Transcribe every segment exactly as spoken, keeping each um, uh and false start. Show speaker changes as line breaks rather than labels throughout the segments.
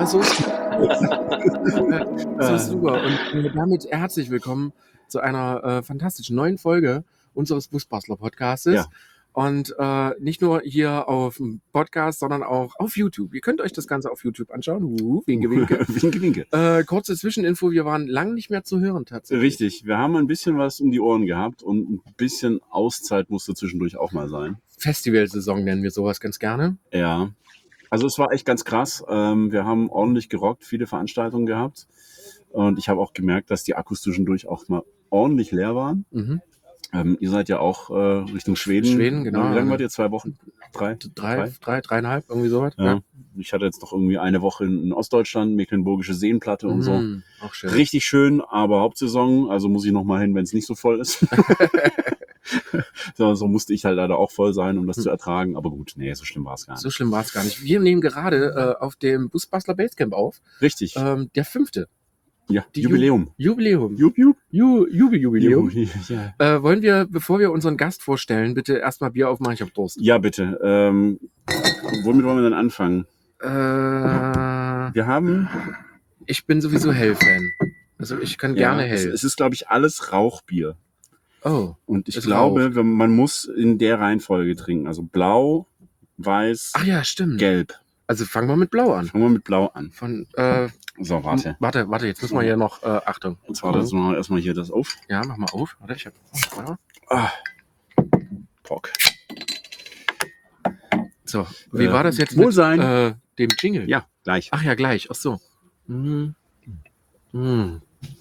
so ist so ist super. Und äh, damit herzlich willkommen zu einer äh, fantastischen neuen Folge unseres Busbastler-Podcastes.
Ja.
Und äh, nicht nur hier auf dem Podcast, sondern auch auf YouTube. Ihr könnt euch das Ganze auf YouTube anschauen. Uh, winke, winke.
winke, winke.
Äh, kurze Zwischeninfo, wir waren lang nicht mehr zu hören tatsächlich.
Richtig, wir haben ein bisschen was um die Ohren gehabt und ein bisschen Auszeit musste zwischendurch auch mal sein.
Festivalsaison nennen wir sowas ganz gerne.
Ja, also es war echt ganz krass. Ähm, wir haben ordentlich gerockt, viele Veranstaltungen gehabt. Und ich habe auch gemerkt, dass die Akkus zwischendurch auch mal ordentlich leer waren.
Mhm.
Ähm, ihr seid ja auch äh, Richtung Schweden.
Schweden, genau.
Wie lange wart ihr? Zwei Wochen? Drei?
Drei, drei, drei dreieinhalb, irgendwie sowas.
Ja. Ja. Ich hatte jetzt noch irgendwie eine Woche in Ostdeutschland, Mecklenburgische Seenplatte und
Mhm,
so.
auch schön.
Richtig schön, aber Hauptsaison, also muss ich noch mal hin, wenn es nicht so voll ist. so, so musste ich halt leider auch voll sein, um das zu ertragen. Aber gut, nee, so schlimm war es gar nicht.
So schlimm war es gar nicht. Wir nehmen gerade äh, auf dem Busbastler Basecamp auf.
Richtig.
Ähm, der fünfte.
Ja,
Die
Jubiläum.
Ju- Jubiläum.
Jup, jup.
Ju- Jubi- Jubiläum.
Ju- Ja.
Äh, wollen wir, bevor wir unseren Gast vorstellen, bitte erstmal Bier aufmachen? Ich hab Durst.
Ja, bitte. Ähm, womit wollen wir denn anfangen?
Äh,
Wir haben...
ich bin sowieso Hell-Fan. Also ich kann
Ja,
gerne
es,
Hell.
es ist, glaube ich, alles Rauchbier.
Oh,
Und ich
ist
glaube, wenn- man muss in der Reihenfolge trinken. Also blau, weiß,
ach ja, stimmt.
gelb.
Also fangen wir mit Blau an.
Fangen wir mit blau an.
Von, äh,
So, warte.
warte, warte, jetzt müssen wir hier noch, äh, Achtung.
Und zwar, das machen wir erstmal hier das auf.
Ja, mach mal auf. Warte, ich hab, ja.
Ah. Pock.
So, wie
Äh,
war das jetzt
Wohlsein.
mit äh, dem Jingle?
Ja, gleich.
Ach ja, gleich. Ach so. Mhm. Mhm.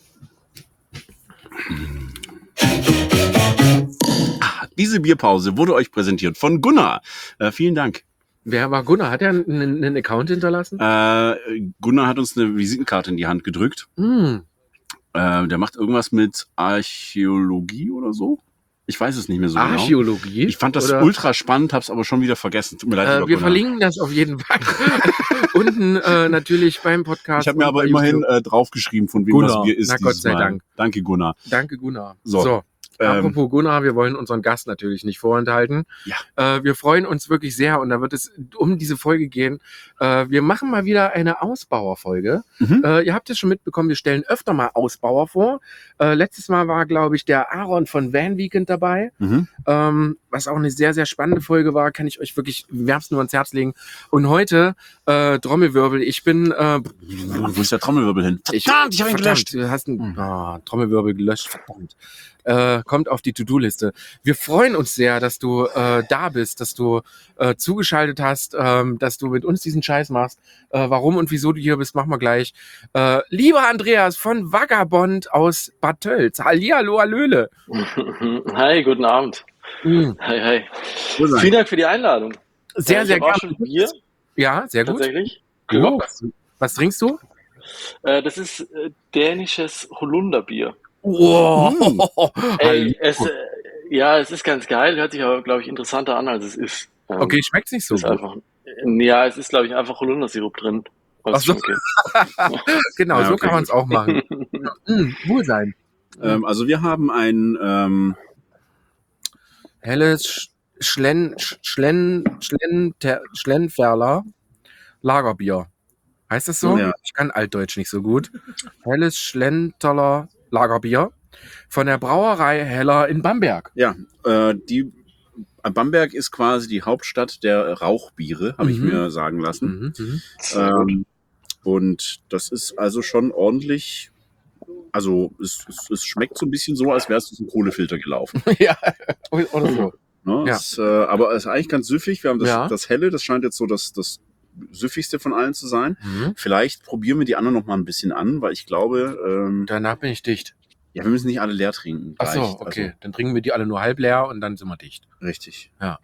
Diese Bierpause wurde euch präsentiert von Gunnar. Äh, vielen Dank.
Wer war Gunnar? Hat er einen, einen Account hinterlassen?
Äh, Gunnar hat uns eine Visitenkarte in die Hand gedrückt.
Mhm.
Äh, der macht irgendwas mit Archäologie oder so. Ich weiß es nicht mehr so genau.
Archäologie?
Ich fand das
Oder-
ultra spannend, hab's aber schon wieder vergessen. Tut mir leid,
Äh,
lieber
wir
Gunnar.
verlinken das auf jeden Fall. Unten äh, natürlich beim Podcast.
Ich habe mir
und
aber
bei
immerhin
YouTube.
äh, draufgeschrieben, von wem
Gunnar.
das Bier ist.
Na, Gott
dieses
sei
Mal.
Dank.
Danke, Gunnar.
Danke, Gunnar.
So.
So.
Ähm,
Apropos Gunnar, wir wollen unseren Gast natürlich nicht vorenthalten.
Ja.
Äh, wir freuen uns wirklich sehr und da wird es um diese Folge gehen. Äh, wir machen mal wieder eine Ausbauerfolge.
Mhm.
Äh, ihr habt es schon mitbekommen, wir stellen öfter mal Ausbauer vor. Äh, letztes Mal war, glaube ich, der Aaron von Van Weekend dabei.
Mhm.
Ähm, was auch eine sehr, sehr spannende Folge war, kann ich euch wirklich wärmstens nur ans Herz legen. Und heute, äh, Trommelwirbel, ich bin... Äh,
Wo ist der Trommelwirbel hin?
ich,
Verdammt, ich habe ihn
verdammt,
gelöscht.
Du hast einen
Hm.
ah, Trommelwirbel gelöscht, verdammt. Äh, kommt auf die To-Do-Liste. Wir freuen uns sehr, dass du äh, da bist, dass du äh, zugeschaltet hast, ähm, dass du mit uns diesen Scheiß machst. Äh, warum und wieso du hier bist, machen wir gleich. Äh, lieber Andreas von Vagabond aus Bad Tölz. Hallihallo, hallöle.
Hi, guten Abend.
Mhm.
Hi, hi.
Wo sein?
Vielen Dank für die Einladung.
Sehr,
Äh,
sehr
ich hab auch
gerne.
schon Bier,
Ja, sehr gut.
tatsächlich.
Oh,
Glock.
was, was trinkst du?
Äh, das ist äh, dänisches Holunderbier.
Wow.
Ey, es, äh, ja, es ist ganz geil, hört sich aber, glaube ich, interessanter an, als es ist. Ähm,
Okay, schmeckt's nicht so
ist
gut.
einfach, ja, es ist, glaube ich, einfach Holundersirup drin.
Ach
Was
so.
schon okay.
Genau,
Ja,
so
okay,
kann man es
gut.
auch machen. Mhm, Wohlsein.
Ähm, also wir haben ein... Ähm,
Helles Sch- Schlen, Sch- Schlen, Schlen, Ter- Schlenferler Lagerbier. Heißt das so?
Ja.
Ich kann Altdeutsch nicht so gut. Helles Schlenterler Lagerbier von der Brauerei Heller in Bamberg.
ja, äh, die... Bamberg ist quasi die Hauptstadt der Rauchbiere, habe ich
Mhm.
mir sagen lassen.
Mhm, mhm.
Sehr gut.
Ähm, und das ist also schon ordentlich... Also es, es, es schmeckt so ein bisschen so, als wärst du zum Kohlefilter gelaufen.
Ja, oder so.
Ne?
Ja.
Es, äh, aber es ist eigentlich ganz süffig. Wir haben das,
Ja.
das Helle, das scheint jetzt so das, das süffigste von allen zu sein.
Mhm.
Vielleicht probieren wir die anderen noch mal ein bisschen an, weil ich glaube, ähm,
Danach bin ich dicht.
ja, wir müssen nicht alle leer trinken.
Ach so,
gleich.
okay. Dann trinken wir die alle nur halb leer und dann sind wir dicht.
Also, richtig.
Ja.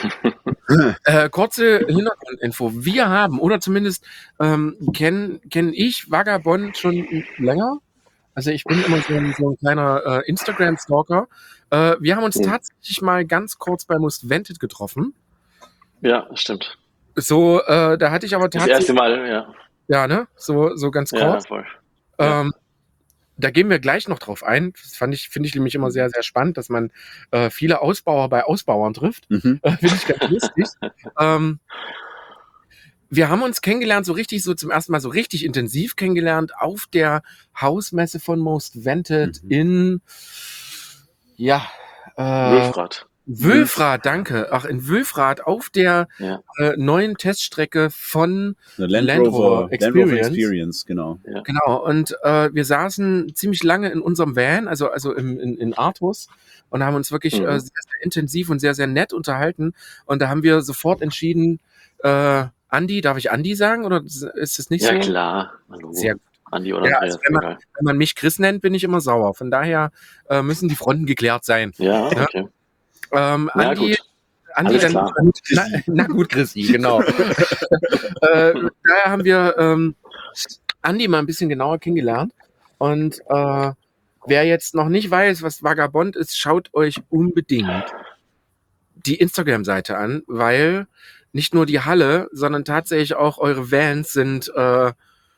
Äh, kurze Hintergrundinfo. Wir haben, oder zumindest ähm, kenne kenn ich Vagabond schon länger. Also ich bin immer so ein, so ein kleiner äh, Instagram-Stalker. Äh, wir haben uns
Mhm.
tatsächlich mal ganz kurz bei Most Wanted getroffen.
Ja, stimmt.
So, äh, da hatte ich aber
Das
tatsächlich...
erste Mal, ja.
Ja, ne? So, so ganz
Ja,
kurz.
voll. Ja.
Ähm, da gehen wir gleich noch drauf ein. Das fand ich, finde ich nämlich immer sehr, sehr spannend, dass man äh, viele Ausbauer bei Ausbauern trifft.
Mhm.
Äh, finde ich ganz lustig. ähm, wir haben uns kennengelernt, so richtig, so zum ersten Mal so richtig intensiv kennengelernt auf der Hausmesse von Most Wanted
Mhm.
in, ja, äh,
Wülfrath.
Wülfrath, danke. Ach, in Wülfrath auf der
Ja.
äh, neuen Teststrecke von
Eine Land,
Land
Rover,
Rover
Land Rover
Experience.
Experience, genau.
Ja.
Genau, und äh, wir saßen ziemlich lange in unserem Van, also, also im, in, in Artus, und haben uns wirklich
Mhm.
äh, sehr, sehr intensiv und sehr, sehr nett unterhalten. Und da haben wir sofort entschieden, äh, Andi, darf ich Andi sagen, oder ist das nicht
Ja,
so?
klar. Hallo.
Sehr gut.
Andi oder
Ja,
Andreas,
also wenn man,
egal.
wenn man mich Chris nennt, bin ich immer sauer. Von daher äh, müssen die Fronten geklärt sein.
Ja,
Ne?
okay.
Ähm,
Na
Andi,
gut.
Andi,
Alles
dann
klar.
na, na gut, Chrissy, genau. äh, daher haben wir ähm, Andi mal ein bisschen genauer kennengelernt. Und äh, wer jetzt noch nicht weiß, was Vagabond ist, schaut euch unbedingt die Instagram-Seite an, weil nicht nur die Halle, sondern tatsächlich auch eure Vans sind, äh,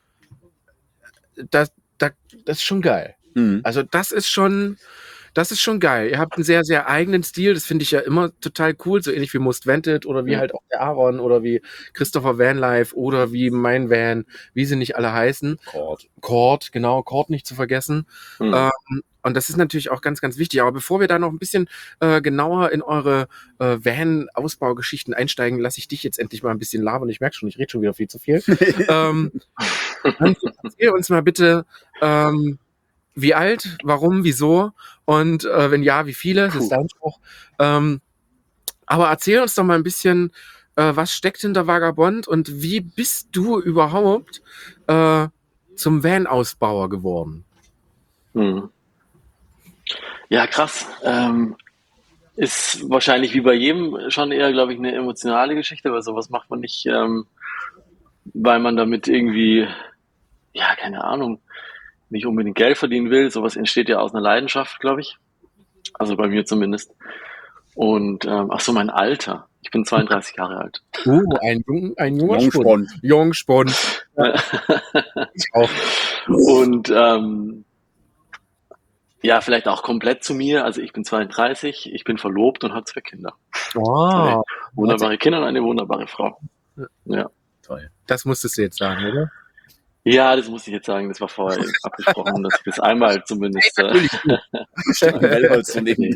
das, das, das ist schon geil.
Mhm.
Also das ist schon, das ist schon geil. Ihr habt einen sehr, sehr eigenen Stil. Das finde ich ja immer total cool. So ähnlich wie Most Wanted oder wie
Ja.
halt auch der Aaron oder wie Christopher Vanlife oder wie mein Van, wie sie nicht alle heißen.
Cord.
Cord, genau, Cord nicht zu vergessen.
Mhm.
Ähm, und das ist natürlich auch ganz, ganz wichtig. Aber bevor wir da noch ein bisschen äh, genauer in eure äh, Van-Ausbaugeschichten einsteigen, lasse ich dich jetzt endlich mal ein bisschen labern. Ich merke schon, ich rede schon wieder viel zu viel. ähm, Andi, erzähl uns mal bitte, ähm, wie alt, warum, wieso und äh, wenn ja, wie viele? Das
Puh.
ist dein Spruch. Ähm, aber erzähl uns doch mal ein bisschen, äh, was steckt hinter Vagabond und wie bist du überhaupt äh, zum Van-Ausbauer geworden?
Mhm. Ja, krass. Ähm, ist wahrscheinlich wie bei jedem schon eher, glaube ich, eine emotionale Geschichte, weil sowas macht man nicht, ähm, weil man damit irgendwie, ja, keine Ahnung, nicht unbedingt Geld verdienen will. Sowas entsteht ja aus einer Leidenschaft, glaube ich. Also bei mir zumindest. Und ähm, ach so, mein Alter. Ich bin zweiunddreißig Jahre alt.
Oh, ein, jung, ein junger
Jungspund.
Spund. Jungspund. Ja, ich auch.
Und ähm, ja, vielleicht auch komplett zu mir. Also ich bin zweiunddreißig, ich bin verlobt und habe zwei Kinder. Zwei
Oh,
wunderbare Kinder und eine wunderbare Frau. Ja.
Toll.
das musstest du jetzt sagen, oder?
Ja, das muss ich jetzt sagen, das war vorher abgesprochen, dass ich das einmal zumindest. Äh,
Wellholz zu nehmen.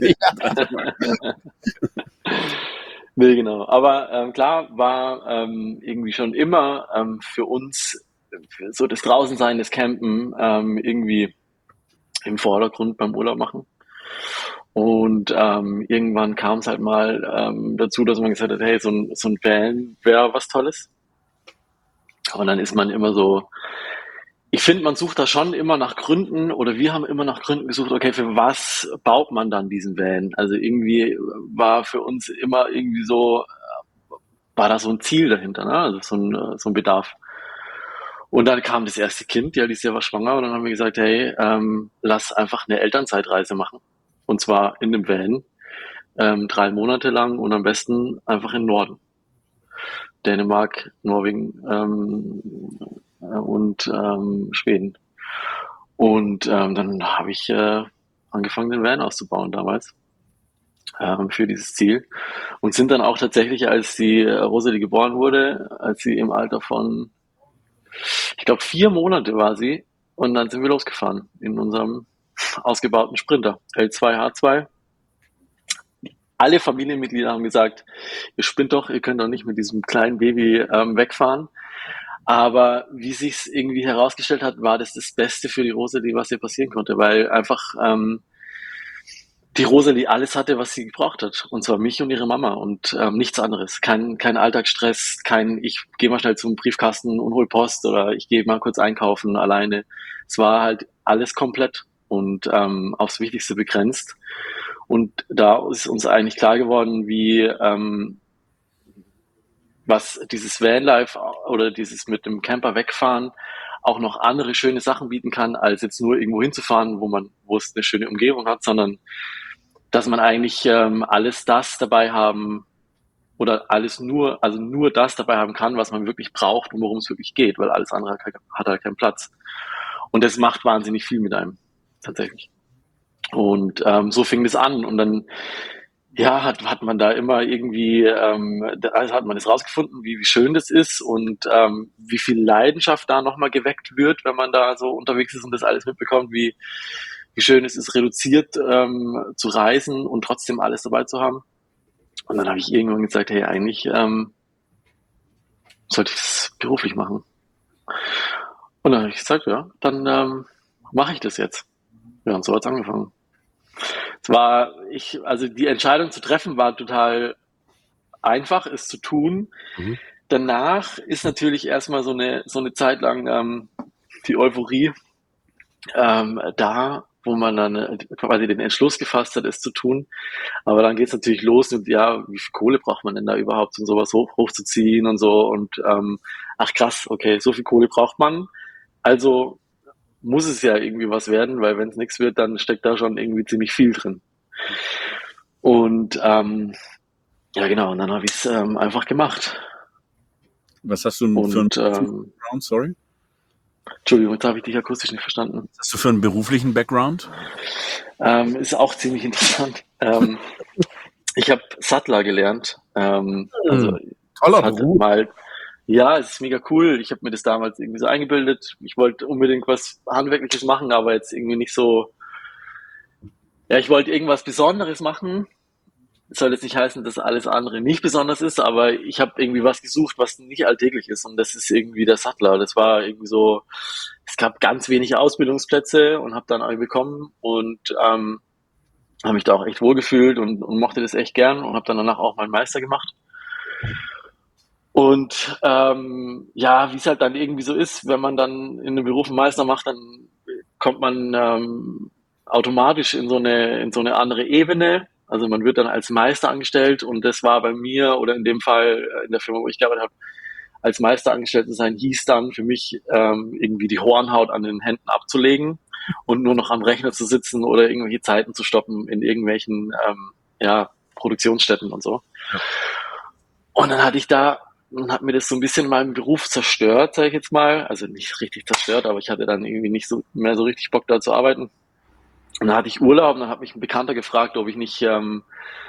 nee, genau. Aber ähm, klar war ähm, irgendwie schon immer ähm, für uns für so das Draußensein, das Campen ähm, irgendwie im Vordergrund beim Urlaub machen. Und ähm, irgendwann kam es halt mal ähm, dazu, dass man gesagt hat, hey, so ein, so ein Van wäre was Tolles. Und dann ist man immer so, ich finde, man sucht da schon immer nach Gründen oder wir haben immer nach Gründen gesucht, okay, für was baut man dann diesen Van? Also irgendwie war für uns immer irgendwie so, war da so ein Ziel dahinter, ne? Also so ein, so ein Bedarf. Und dann kam das erste Kind, die Alicia war schwanger und dann haben wir gesagt, hey, ähm, lass einfach eine Elternzeitreise machen. Und zwar in dem Van, ähm, drei Monate lang und am besten einfach in den Norden. Dänemark, Norwegen ähm, und ähm, Schweden. Und ähm, dann habe ich äh, angefangen, den Van auszubauen damals ähm, für dieses Ziel. Und sind dann auch tatsächlich, als die äh, Rosalie geboren wurde, als sie im Alter von, ich glaube, vier Monate war sie, und dann sind wir losgefahren in unserem ausgebauten Sprinter, L zwei H zwei. Alle Familienmitglieder haben gesagt, ihr spinnt doch, ihr könnt doch nicht mit diesem kleinen Baby ähm, wegfahren. Aber wie sich's irgendwie herausgestellt hat, war das das Beste für die Rosalie, was ihr passieren konnte, weil einfach ähm, die Rosalie alles hatte, was sie gebraucht hat. Und zwar mich und ihre Mama und ähm, nichts anderes. Kein, kein Alltagsstress, kein ich gehe mal schnell zum Briefkasten und hol Post oder ich gehe mal kurz einkaufen alleine. Es war halt alles komplett und ähm, aufs Wichtigste begrenzt. Und da ist uns eigentlich klar geworden, wie ähm, was dieses Vanlife oder dieses mit dem Camper wegfahren auch noch andere schöne Sachen bieten kann, als jetzt nur irgendwo hinzufahren, wo man, wo es eine schöne Umgebung hat, sondern dass man eigentlich ähm, alles das dabei haben oder alles nur, also nur das dabei haben kann, was man wirklich braucht und worum es wirklich geht, weil alles andere hat halt keinen Platz. Und das macht wahnsinnig viel mit einem, tatsächlich. Und ähm, so fing das an. Und dann ja, hat, hat man da immer irgendwie, ähm, da also hat man das rausgefunden, wie, wie schön das ist und ähm, wie viel Leidenschaft da nochmal geweckt wird, wenn man da so unterwegs ist und das alles mitbekommt, wie, wie schön es ist, reduziert ähm, zu reisen und trotzdem alles dabei zu haben. Und dann habe ich irgendwann gesagt, hey, eigentlich ähm, sollte ich es beruflich machen. Und dann habe ich gesagt, ja, dann ähm, mache ich das jetzt. Ja, und so hat's angefangen. Es war, ich, also die Entscheidung zu treffen war total einfach, es zu tun.
Mhm.
Danach ist natürlich erstmal so eine, so eine Zeit lang ähm, die Euphorie ähm, da, wo man dann äh, quasi den Entschluss gefasst hat, es zu tun. Aber dann geht es natürlich los und ja, wie viel Kohle braucht man denn da überhaupt, um sowas hoch, hochzuziehen und so. Und ähm, ach krass, okay, so viel Kohle braucht man. Also muss es ja irgendwie was werden, weil wenn es nichts wird, dann steckt da schon irgendwie ziemlich viel drin. Und ähm, ja, genau, und dann habe ich es ähm, einfach gemacht.
Was hast du für einen
Und ähm,
Background? Sorry.
Entschuldigung, jetzt habe ich dich akustisch nicht verstanden.
Was hast du für einen beruflichen Background?
Ähm, ist auch ziemlich interessant. Ähm, ich habe Sattler gelernt. Ähm, also
Mhm. Toller
hatte
Beruf.
mal, ja, es ist mega cool. Ich habe mir das damals irgendwie so eingebildet. Ich wollte unbedingt was Handwerkliches machen, aber jetzt irgendwie nicht so. Ja, ich wollte irgendwas Besonderes machen. Soll jetzt nicht heißen, dass alles andere nicht besonders ist, aber ich habe irgendwie was gesucht, was nicht alltäglich ist und das ist irgendwie der Sattler. Das war irgendwie so, es gab ganz wenige Ausbildungsplätze und habe dann eine bekommen und ähm, habe mich da auch echt wohlgefühlt und, und mochte das echt gern und habe dann danach auch meinen Meister gemacht. Und ähm, ja, wie es halt dann irgendwie so ist, wenn man dann in einem Beruf einen Meister macht, dann kommt man ähm, automatisch in so eine in so eine andere Ebene. Also man wird dann als Meister angestellt und das war bei mir oder in dem Fall in der Firma, wo ich gearbeitet habe, als Meister angestellt zu sein, hieß dann für mich ähm, irgendwie die Hornhaut an den Händen abzulegen und nur noch am Rechner zu sitzen oder irgendwelche Zeiten zu stoppen in irgendwelchen ähm, ja, Produktionsstätten und so.
Ja.
Und dann hatte ich da, dann hat mir das so ein bisschen meinen Beruf zerstört, sage ich jetzt mal. Also nicht richtig zerstört, aber ich hatte dann irgendwie nicht so mehr so richtig Bock da zu arbeiten. Und dann hatte ich Urlaub und dann hat mich ein Bekannter gefragt, ob ich nicht ähm,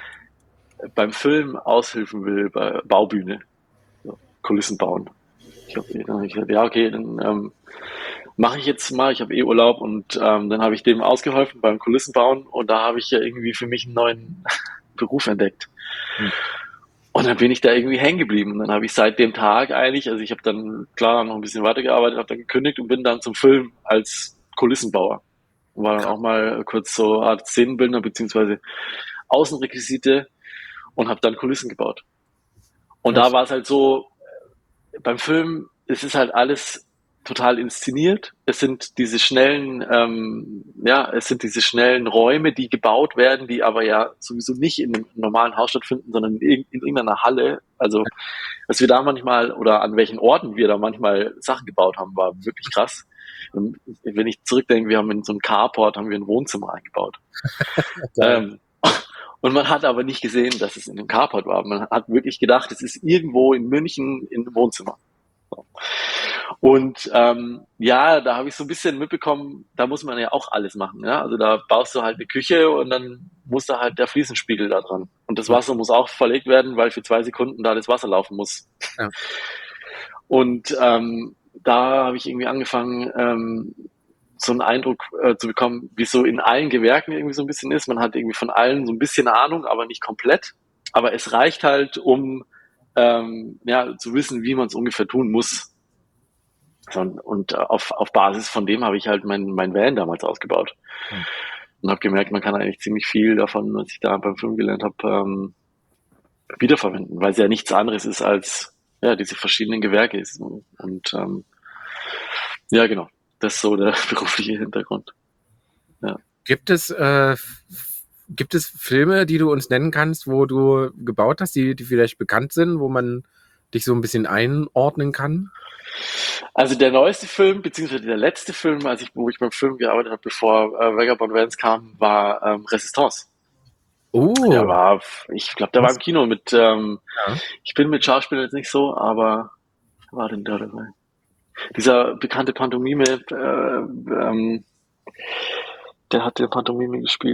beim Film aushelfen will, bei Baubühne, so, Kulissen bauen. Ich habe dann hab ich gesagt, ja okay, dann ähm, mache ich jetzt mal. Ich habe eh Urlaub und ähm, dann habe ich dem ausgeholfen beim Kulissenbauen und da habe ich ja irgendwie für mich einen neuen Beruf entdeckt.
Hm.
Und dann bin ich da irgendwie hängen geblieben. Und dann habe ich seit dem Tag eigentlich, also ich habe dann klar noch ein bisschen weitergearbeitet, habe dann gekündigt und bin dann zum Film als Kulissenbauer. Und war dann auch mal kurz so Art Szenenbildner beziehungsweise Außenrequisite und habe dann Kulissen gebaut. Und da
Krass.
war es halt so, beim Film, es ist halt alles total inszeniert. Es sind diese schnellen, ähm, ja, es sind diese schnellen Räume, die gebaut werden, die aber ja sowieso nicht in einem normalen Haus stattfinden, sondern in, in irgendeiner Halle. Also, was wir da manchmal oder an welchen Orten wir da manchmal Sachen gebaut haben, war wirklich krass. Und wenn ich zurückdenke, wir haben in so einem Carport haben wir ein Wohnzimmer eingebaut. ähm, und man hat aber nicht gesehen, dass es in einem Carport war. Man hat wirklich gedacht, es ist irgendwo in München in einem Wohnzimmer. So. Und ähm, ja, da habe ich so ein bisschen mitbekommen, da muss man ja auch alles machen. Ja? Also da baust du halt eine Küche und dann muss da halt der Fliesenspiegel da dran. Und das Wasser muss auch verlegt werden, weil für zwei Sekunden da das Wasser laufen muss.
Ja.
Und ähm, da habe ich irgendwie angefangen, ähm, so einen Eindruck äh, zu bekommen, wie es so in allen Gewerken irgendwie so ein bisschen ist. Man hat irgendwie von allen so ein bisschen Ahnung, aber nicht komplett. Aber es reicht halt, um ähm, ja, zu wissen, wie man es ungefähr tun muss. Und, und auf, auf Basis von dem habe ich halt mein, mein Van damals ausgebaut.
Hm.
Und habe gemerkt, man kann eigentlich ziemlich viel davon, was ich da beim Film gelernt habe, ähm, wiederverwenden, weil es ja nichts anderes ist als ja, diese verschiedenen Gewerke ist. Und ähm, ja, genau. Das ist so der berufliche Hintergrund. Ja.
Gibt es, äh, f- gibt es Filme, die du uns nennen kannst, wo du gebaut hast, die, die vielleicht bekannt sind, wo man dich so ein bisschen einordnen kann?
Also der neueste Film, beziehungsweise der letzte Film, als ich, wo ich beim Film gearbeitet habe, bevor äh, Vagabond Vans kam, war ähm, Resistance.
Oh,
Der war, ich glaube, der war im Kino mit, ähm,
ja.
ich bin mit Schauspielern jetzt nicht so, aber wer war denn da dabei? Dieser bekannte Pantomime, äh, ähm, der hat den Pantomime gespielt.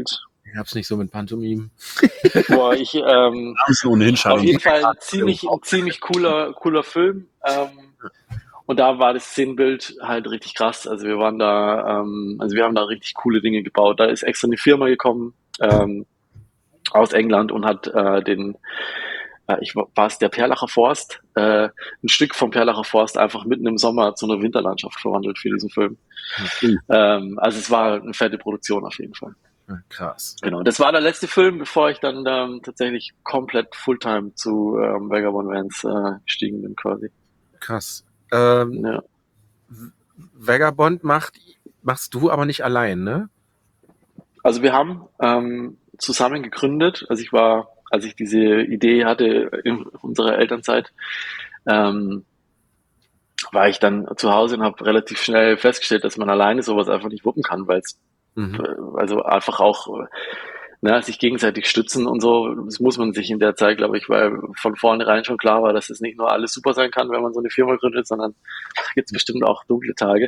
Ich hab's nicht so mit Pantomime.
Boah, ich, ähm,
Ist ohnehin
auf
schade.
jeden Fall ein ziemlich, ein ziemlich cooler, cooler Film. Ähm, und da war das Szenenbild halt richtig krass. Also wir waren da, ähm, also wir haben da richtig coole Dinge gebaut. Da ist extra eine Firma gekommen, ähm, aus England und hat äh, den, äh, ich war es der Perlacher Forst, äh, ein Stück vom Perlacher Forst einfach mitten im Sommer zu einer Winterlandschaft verwandelt für diesen Film.
Mhm.
Ähm, also es war eine fette Produktion auf jeden Fall.
Ja, krass.
Genau, das war der letzte Film, bevor ich dann ähm, tatsächlich komplett Fulltime zu ähm, Vagabond Vans äh, gestiegen bin quasi.
Krass. Ähm,
Ja.
Vagabond macht, machst du aber nicht allein, ne?
Also wir haben ähm, zusammen gegründet, also ich war, als ich diese Idee hatte in unserer Elternzeit, ähm, war ich dann zu Hause und habe relativ schnell festgestellt, dass man alleine sowas einfach nicht wuppen kann, weil es
Mhm.
also einfach auch äh, ne, sich gegenseitig stützen und so, das muss man sich in der Zeit, glaube ich, weil von vornherein schon klar war, dass es nicht nur alles super sein kann, wenn man so eine Firma gründet, sondern gibt es bestimmt auch dunkle Tage.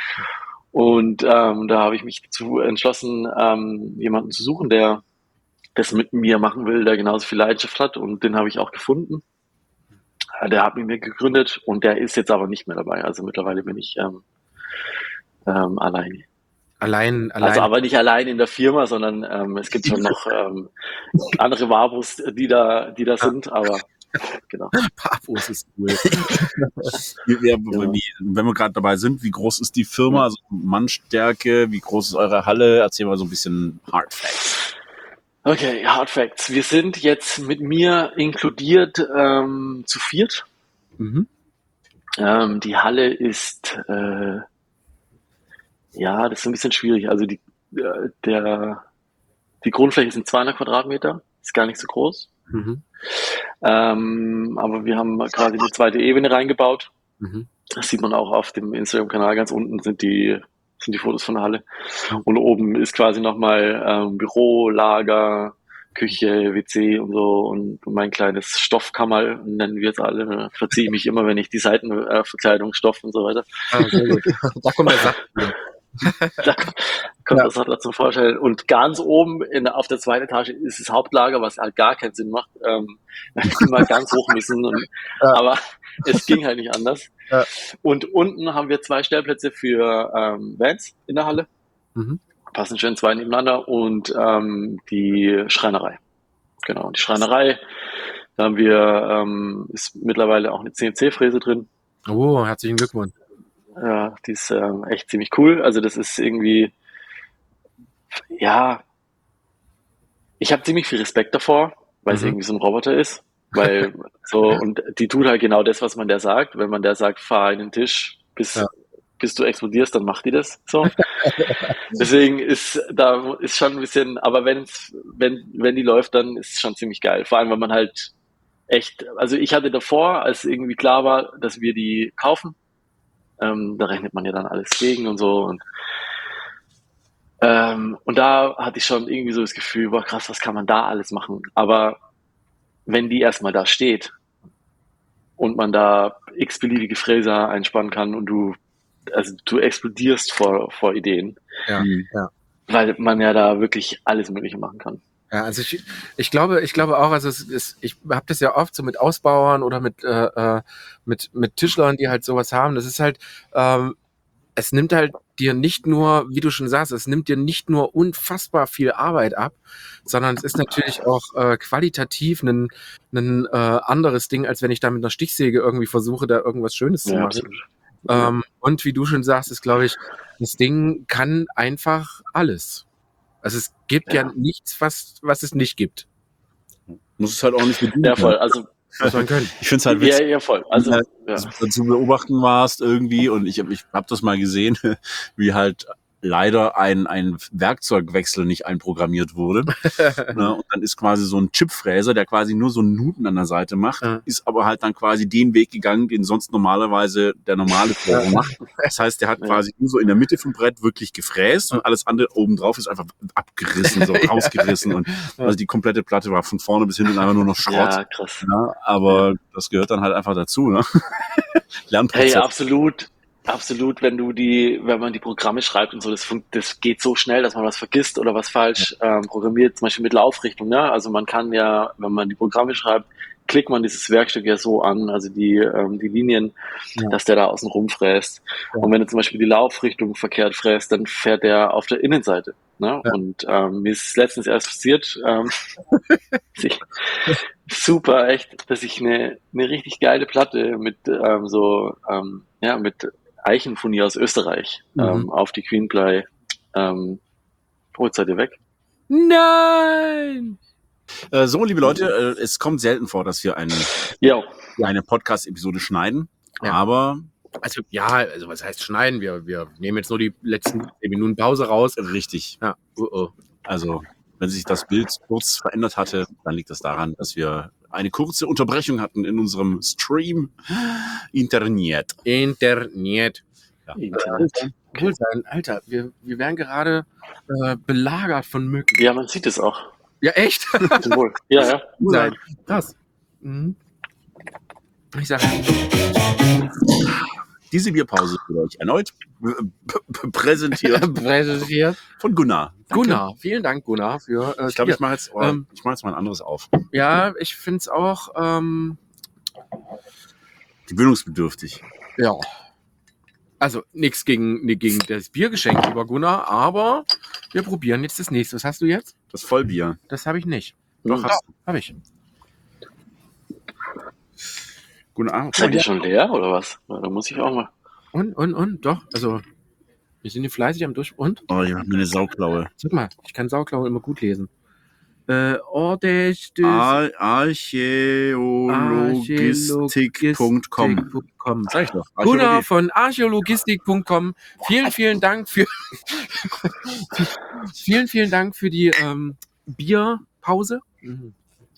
Und ähm, da habe ich mich dazu entschlossen, ähm, jemanden zu suchen, der das mit mir machen will, der genauso viel Leidenschaft hat. Und den habe ich auch gefunden. Äh, Der hat mit mir gegründet und der ist jetzt aber nicht mehr dabei. Also mittlerweile bin ich ähm, ähm, alleine.
Allein, allein.
Also aber nicht allein in der Firma, sondern ähm, es gibt schon noch ähm, andere Wabus, die da, die da sind, aber genau.
Papus ist cool.
Wie, wie,
Ja.
wie, wenn wir gerade dabei sind, wie groß ist die Firma? Also Mannstärke, wie groß ist eure Halle? Erzähl mal so ein bisschen Hard Facts.
Okay, Hard Facts. Wir sind jetzt mit mir inkludiert ähm, zu viert.
Mhm.
Ähm, die Halle ist, äh, ja, das ist ein bisschen schwierig. Also die, äh, der, die Grundfläche sind zweihundert Quadratmeter, ist gar nicht so groß.
Mhm.
Ähm, aber wir haben quasi eine zweite Ebene reingebaut.
Mhm.
Das sieht man auch auf dem Instagram-Kanal. Ganz unten sind die, sind die Fotos von der Halle.
Mhm.
Und oben ist quasi nochmal ähm, Büro, Lager, Küche, W C und so und mein kleines Stoffkammer, nennen wir es alle. Da verziehe ich mich immer, wenn ich die Seitenverkleidung, Stoff und so weiter.
Ah, sehr gut. Da kommt der Saft.
Da kommt
Ja.
das Sattler zum Vorstellen. Und ganz oben in, auf der zweiten Etage ist das Hauptlager, was halt gar keinen Sinn macht. Ähm, da hätten wir ganz hoch müssen. Und,
Ja.
aber es ging halt nicht anders.
Ja.
Und unten haben wir zwei Stellplätze für ähm, Vans in der Halle.
Mhm.
Passen schön zwei nebeneinander und ähm, die Schreinerei. Genau, die Schreinerei. Da haben wir, ähm, ist mittlerweile auch eine C N C-Fräse drin.
Oh, herzlichen Glückwunsch.
Ja, die ist ähm, echt ziemlich cool. Also das ist irgendwie, ja, ich habe ziemlich viel Respekt davor, weil es
Mhm.
irgendwie so ein Roboter ist. Weil so, und die tut halt genau das, was man der sagt. Wenn man der sagt, fahr einen Tisch, bis,
Ja.
bis du explodierst, dann macht die das so. Deswegen ist da ist schon ein bisschen, aber wenn's, wenn, wenn die läuft, dann ist es schon ziemlich geil. Vor allem, weil man halt echt, also ich hatte davor, als irgendwie klar war, dass wir die kaufen, ähm, da rechnet man ja dann alles gegen und so. Und, ähm, und da hatte ich schon irgendwie so das Gefühl, boah krass, was kann man da alles machen? Aber wenn die erstmal da steht und man da x-beliebige Fräser einspannen kann und du, also du explodierst vor, vor Ideen,
Ja.
Mhm.
Ja.
weil man ja da wirklich alles Mögliche machen kann.
Ja, also ich, ich glaube, ich glaube auch, also es ist, ich habe das ja oft so mit Ausbauern oder mit äh, äh, mit mit Tischlern, die halt sowas haben. Das ist halt, ähm, es nimmt halt dir nicht nur, wie du schon sagst, es nimmt dir nicht nur unfassbar viel Arbeit ab, sondern es ist natürlich auch äh, qualitativ ein, ein äh, anderes Ding, als wenn ich da mit einer Stichsäge irgendwie versuche, da irgendwas Schönes zu
Ja,
machen.
absolut.
Ähm, und wie du schon sagst, ist, glaube ich, das Ding kann einfach alles. Also es gibt ja,
Ja.
nichts, was, was es nicht gibt.
Muss es halt auch nicht bedienen.
Ja, voll. Also,
Muss man können.
Ich finde es halt
ja,
witzig,
ja, voll. Also,
Ja,
ja.
dass du zu beobachten warst irgendwie und ich habe ich hab das mal gesehen, wie halt leider ein, ein Werkzeugwechsel nicht einprogrammiert wurde. Ne? Und dann ist quasi so ein Chipfräser, der quasi nur so einen Nuten an der Seite macht,
Ja.
ist aber halt dann quasi den Weg gegangen, den sonst normalerweise der normale Fräser macht. Das heißt, der hat
Ja.
quasi nur so in der Mitte vom Brett wirklich gefräst und alles andere obendrauf ist einfach abgerissen, so rausgerissen. Und also die komplette Platte war von vorne bis hinten einfach nur noch Schrott.
Ja, krass.
Ja, aber das gehört dann halt einfach dazu, ne?
Hey,
Lernprozess.
absolut. absolut, wenn du die, wenn man die Programme schreibt und so, das, fun- das geht so schnell, dass man was vergisst oder was falsch ähm, programmiert, zum Beispiel mit Laufrichtung. Ne? Also man kann ja, wenn man die Programme schreibt, klickt man dieses Werkstück ja so an, also die, ähm, die Linien,
Ja.
dass der da außen rum fräst.
Ja.
Und wenn du zum Beispiel die Laufrichtung verkehrt fräst, dann fährt der auf der Innenseite. Ne?
Ja.
Und ähm, mir ist es letztens erst passiert, ähm, dass ich, super, echt, dass ich eine, eine richtig geile Platte mit ähm, so, ähm, ja, mit Eichenfurnier aus Österreich
Mhm.
ähm, auf die Queenply. Ähm, oh, jetzt seid ihr weg.
Nein!
Äh, so, liebe Leute, äh, es kommt selten vor, dass wir eine,
Ja,
eine Podcast-Episode schneiden.
Ja.
Aber
Also, ja, also was heißt schneiden? Wir, wir nehmen jetzt nur die letzten zehn Minuten Pause raus.
richtig.
Ja. Oh, oh.
Also, wenn sich das Bild kurz verändert hatte, dann liegt das daran, dass wir eine kurze Unterbrechung hatten in unserem Stream. Internet.
Internet.
Ja.
Internet.
Cool sein. Alter, wir, wir werden gerade äh, belagert von Mücken.
Ja, man sieht es auch.
Ja, echt?
Symbol. Ja, ja.
Cool sein. Krass. Mhm. Ich sag,
Diese Bierpause wird euch erneut p- p- präsentiert
präsentiert.
von Gunnar. Danke.
Gunnar, vielen Dank, Gunnar, für äh,
Ich glaube,
Bier.
ich mache jetzt, oh,
Ähm,
ich mach jetzt mal ein anderes auf.
Ja, ich finde es auch, ähm,
Gewöhnungsbedürftig.
ja. Also nichts gegen, nee, gegen das Biergeschenk, lieber Gunnar, aber wir probieren jetzt das nächste. Was hast du jetzt?
Das Vollbier.
Das habe ich nicht.
Doch,
Hm.
hast du.
Habe ich.
Gunnar.
Seid ihr schon leer oder was? Ja, da muss ich auch mal.
Und, und, und, doch. Also, wir sind hier fleißig am Durch. Und?
Oh, ich habe mir eine Sauklaue.
Sag mal, ich kann Sauklaue immer gut lesen. Äh, Ordechtes
Ar- Archäologistik Punkt com.
Punkt com.
Sag ich doch.
Gunnar
Archäologie.
von archäologistik Punkt com. Vielen, vielen Dank für vielen, vielen Dank für die ähm, Bierpause. Mhm.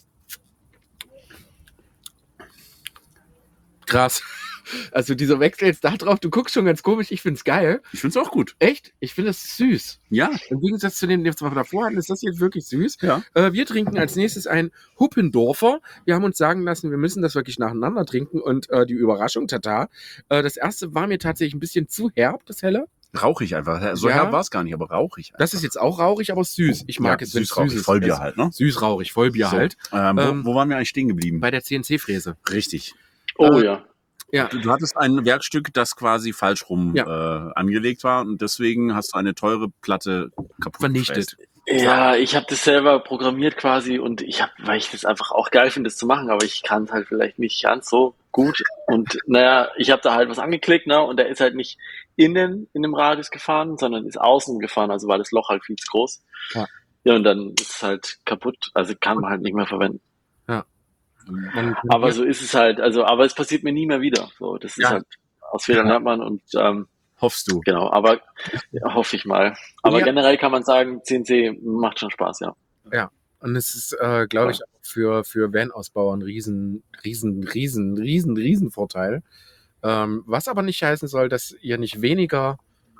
Krass. Also dieser Wechsel jetzt da drauf, du guckst schon ganz komisch, ich find's geil.
Ich finde es auch gut.
Echt? Ich finde es süß.
Ja.
Im Gegensatz zu dem, den wir davor hatten, ist das jetzt wirklich süß.
Ja.
Äh, wir trinken als nächstes ein Huppendorfer. Wir haben uns sagen lassen, wir müssen das wirklich nacheinander trinken und äh, die Überraschung, tata. Äh, das erste war mir tatsächlich ein bisschen zu herb, das Helle.
Rauchig einfach. So
Ja.
herb war es gar nicht, aber rauchig.
Das ist jetzt auch rauchig, aber süß. Ich mag
ja,
es, wenn es
süß rauchig.
süß ist.
Vollbier halt, ne?
Süß, rauchig, Vollbier
So.
halt.
Ähm, wo,
Ähm,
wo waren wir eigentlich stehen geblieben?
Bei der C N C-Fräse.
Richtig.
Oh
Äh,
ja.
Ja,
Du, du hattest ein Werkstück, das quasi falsch rum äh, angelegt war und deswegen hast du eine teure Platte kaputt
vernichtet.
gefräst.
Ja, ich habe das selber programmiert quasi und ich habe, weil ich das einfach auch geil finde, das zu machen, aber ich kann es halt vielleicht nicht ganz so gut. Und naja, ich habe da halt was angeklickt, ne? Und der ist halt nicht innen in dem Radius gefahren, sondern ist außen gefahren, also war das Loch halt viel zu groß.
Ja.
Ja, und dann ist es halt kaputt, also kann man halt nicht mehr verwenden.
Man,
Aber so ist es halt, also, aber es passiert mir nie mehr wieder. So, das
Ja.
ist halt, aus Fehlern lernt man und ähm,
Hoffst du?
genau, aber ja, hoffe ich mal. Aber
Ja.
generell kann man sagen, C N C macht schon Spaß, ja.
Und es ist, äh, glaube ich, auch für, für Van-Ausbauer ein riesen, riesen, riesen, riesen, riesen Vorteil. Ähm, was aber nicht heißen soll, dass ihr nicht weniger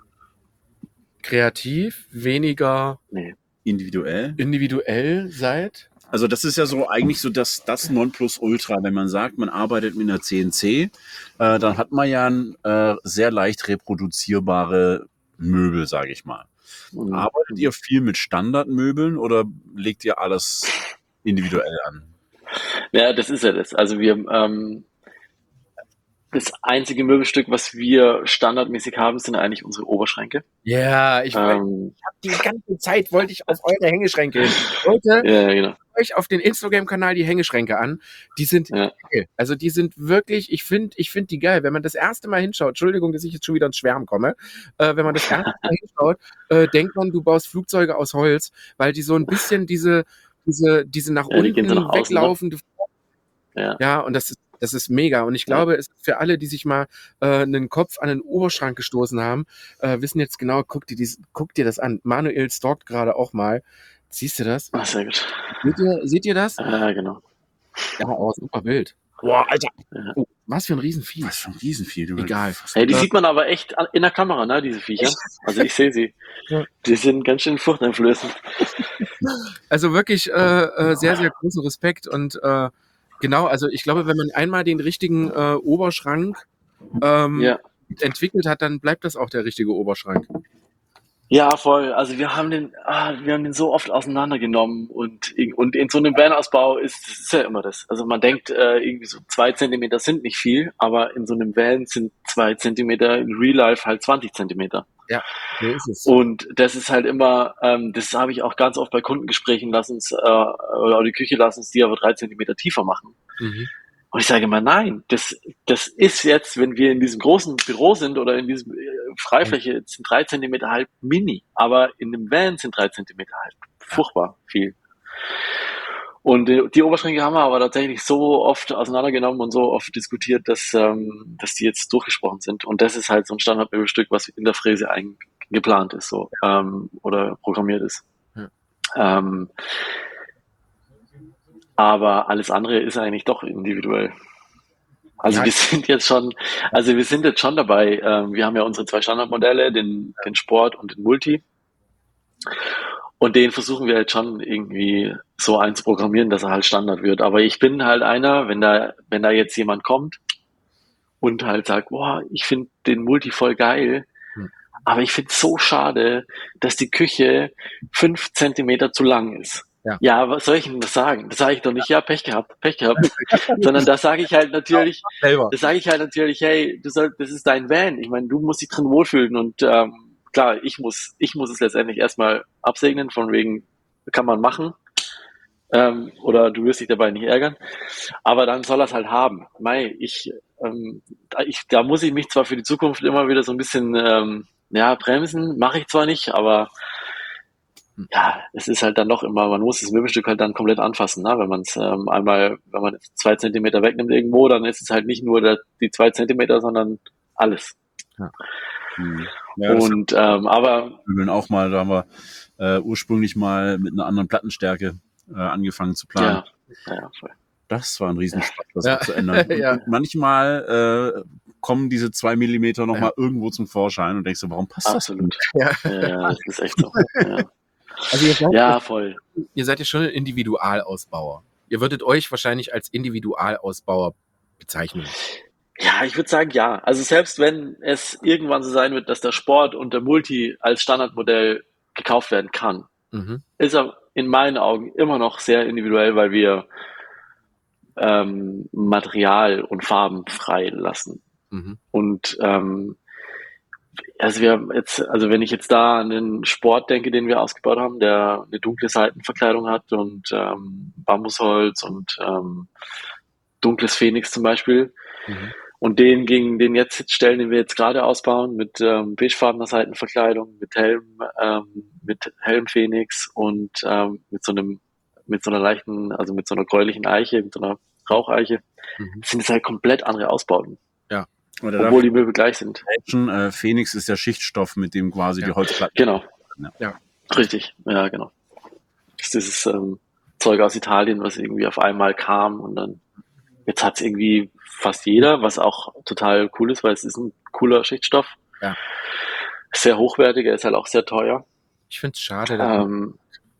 kreativ, weniger
Nee.
Individuell?
individuell seid.
Also das ist ja so eigentlich so das, das Nonplusultra, wenn man sagt, man arbeitet mit einer C N C, äh, dann hat man ja ein, äh, sehr leicht reproduzierbare Möbel, sage ich mal.
Mhm.
Arbeitet ihr viel mit Standardmöbeln oder legt ihr alles individuell an?
Ja, das ist ja das. Also wir, ähm, das einzige Möbelstück, was wir standardmäßig haben, sind eigentlich unsere Oberschränke.
Ja, ich
Ähm,
die ganze Zeit wollte ich auf eure Hängeschränke hin. Leute,
ja, ja, genau.
euch auf den Instagram-Kanal die Hängeschränke an. Die sind
Ja.
geil. Also die sind wirklich, ich finde ich find die geil. Wenn man das erste Mal hinschaut, Entschuldigung, dass ich jetzt schon wieder ins Schwärmen komme, äh, wenn man das erste Mal hinschaut, äh, denkt man, du baust Flugzeuge aus Holz, weil die so ein bisschen diese, diese, diese nach
Ja, die gehen
unten
so nach außen, ne?
weglaufende
Ja.
ja, und das ist, das ist mega. Und ich glaube, es ist für alle, die sich mal äh, einen Kopf an den Oberschrank gestoßen haben, äh, wissen jetzt genau, guck dir, dies, guck dir das an. Manuel stalkt gerade auch mal. Siehst du das?
Ah, sehr gut.
Seht ihr, seht ihr das?
Ja, genau.
Ja, oh, super Bild.
Boah, Alter.
Ja.
Oh, was für ein Riesenvieh.
Was für ein Riesenvieh. Du
Egal.
Hey, die
Ja.
sieht man aber echt an- in der Kamera, ne, diese Viecher. Also ich sehe sie.
Ja.
Die sind ganz schön furchteinflößend.
Also wirklich äh, äh, sehr, sehr großen Respekt. Und äh, genau, also ich glaube, wenn man einmal den richtigen äh, Oberschrank ähm,
Ja.
entwickelt hat, dann bleibt das auch der richtige Oberschrank.
Ja, voll. Also wir haben den, ah, wir haben den so oft auseinandergenommen und, und in so einem Van-Ausbau ist, das ist ja immer das. Also man denkt äh, irgendwie so zwei Zentimeter sind nicht viel, aber in so einem Van sind zwei Zentimeter in Real Life halt zwanzig Zentimeter.
Ja, so ist es.
Und das ist halt immer, ähm, das habe ich auch ganz oft bei Kundengesprächen, lass uns, äh, oder die Küche lass uns die aber drei Zentimeter tiefer machen.
Mhm.
Und ich sage immer, nein, das, das ist jetzt, wenn wir in diesem großen Büro sind oder in diesem äh, Freifläche, sind drei Zentimeter halt mini, aber in dem Van sind drei Zentimeter halt furchtbar viel. Und die, die Oberschränke haben wir aber tatsächlich so oft auseinandergenommen und so oft diskutiert, dass, ähm, dass die jetzt durchgesprochen sind. Und das ist halt so ein Standardmöbelstück, was in der Fräse eigentlich geplant ist, so, ähm, oder programmiert ist.
Ja.
Ähm, aber alles andere ist eigentlich doch individuell. Also
Ja.
wir sind jetzt schon, also wir sind jetzt schon dabei. Ähm, wir haben ja unsere zwei Standardmodelle, den, den Sport und den Multi. Und den versuchen wir jetzt schon irgendwie so einzuprogrammieren, dass er halt Standard wird. Aber ich bin halt einer, wenn da, wenn da jetzt jemand kommt und halt sagt, boah, ich finde den Multi voll geil,
Hm.
aber ich finde es so schade, dass die Küche fünf Zentimeter zu lang ist.
Ja.
Ja, was soll ich denn das sagen? Das sage ich doch nicht, ja, Pech gehabt, Pech gehabt. Sondern da sage ich halt natürlich,
Selber.
das sage ich halt natürlich, hey, du soll, das ist dein Van. Ich meine, du musst dich drin wohlfühlen und ähm, klar, ich muss, ich muss es letztendlich erstmal absegnen, von wegen, kann man machen. Ähm, oder du wirst dich dabei nicht ärgern. Aber dann soll er es halt haben. Mei, ich, ähm, da, ich, da muss ich mich zwar für die Zukunft immer wieder so ein bisschen ähm, ja, bremsen, mache ich zwar nicht, aber ja, es ist halt dann doch immer, man muss das Möbelstück halt dann komplett anfassen, ne? Wenn man es ähm, einmal, wenn man jetzt zwei Zentimeter wegnimmt irgendwo, dann ist es halt nicht nur der, die zwei Zentimeter, sondern alles.
Ja.
Hm. Ja, das
Und ähm, aber
Möbeln auch mal, da haben wir äh, ursprünglich mal mit einer anderen Plattenstärke äh, angefangen zu planen.
ja, ja, voll.
Das war ein Riesenspaß, das
Ja.
zu ändern. Und,
Ja.
und manchmal äh, kommen diese zwei Millimeter nochmal
Ja.
irgendwo zum Vorschein und denkst du, warum passt
Absolut.
Ja.
Ja, ja, das ist echt so. Ja,
Also ihr seid,
ja voll.
ihr seid ja schon ein Individualausbauer. Ihr würdet euch wahrscheinlich als Individualausbauer bezeichnen.
Ja, ich würde sagen, ja. Also selbst wenn es irgendwann so sein wird, dass der Sport und der Multi als Standardmodell gekauft werden kann,
Mhm.
ist er in meinen Augen immer noch sehr individuell, weil wir ähm, Material und Farben frei lassen.
Mhm.
Und ähm, also wir jetzt, also wenn ich jetzt da an den Sport denke, den wir ausgebaut haben, der eine dunkle Seitenverkleidung hat und ähm, Bambusholz und ähm, dunkles Phoenix zum Beispiel.
Mhm.
Und den gegen den jetzt stellen, den wir jetzt gerade ausbauen, mit ähm, beigefarbener Seitenverkleidung, mit Helm, ähm, mit Helm Phoenix und ähm, mit so einem, mit so einer leichten, also mit so einer gräulichen Eiche, mit so einer Raucheiche,
Mhm.
sind es halt komplett andere Ausbauten,
Oder
obwohl die Möbel gleich sind.
Action, äh, Phoenix ist der Schichtstoff, mit dem quasi
Ja.
die Holzplatten.
Genau.
Ja.
Ja.
Richtig, ja, genau. Das ist dieses ähm, Zeug aus Italien, was irgendwie auf einmal kam und dann, jetzt hat es irgendwie fast jeder, was auch total cool ist, weil es ist ein cooler Schichtstoff.
Ja.
Sehr hochwertig, er ist halt auch sehr teuer.
Ich finde es schade. dass-
Ähm,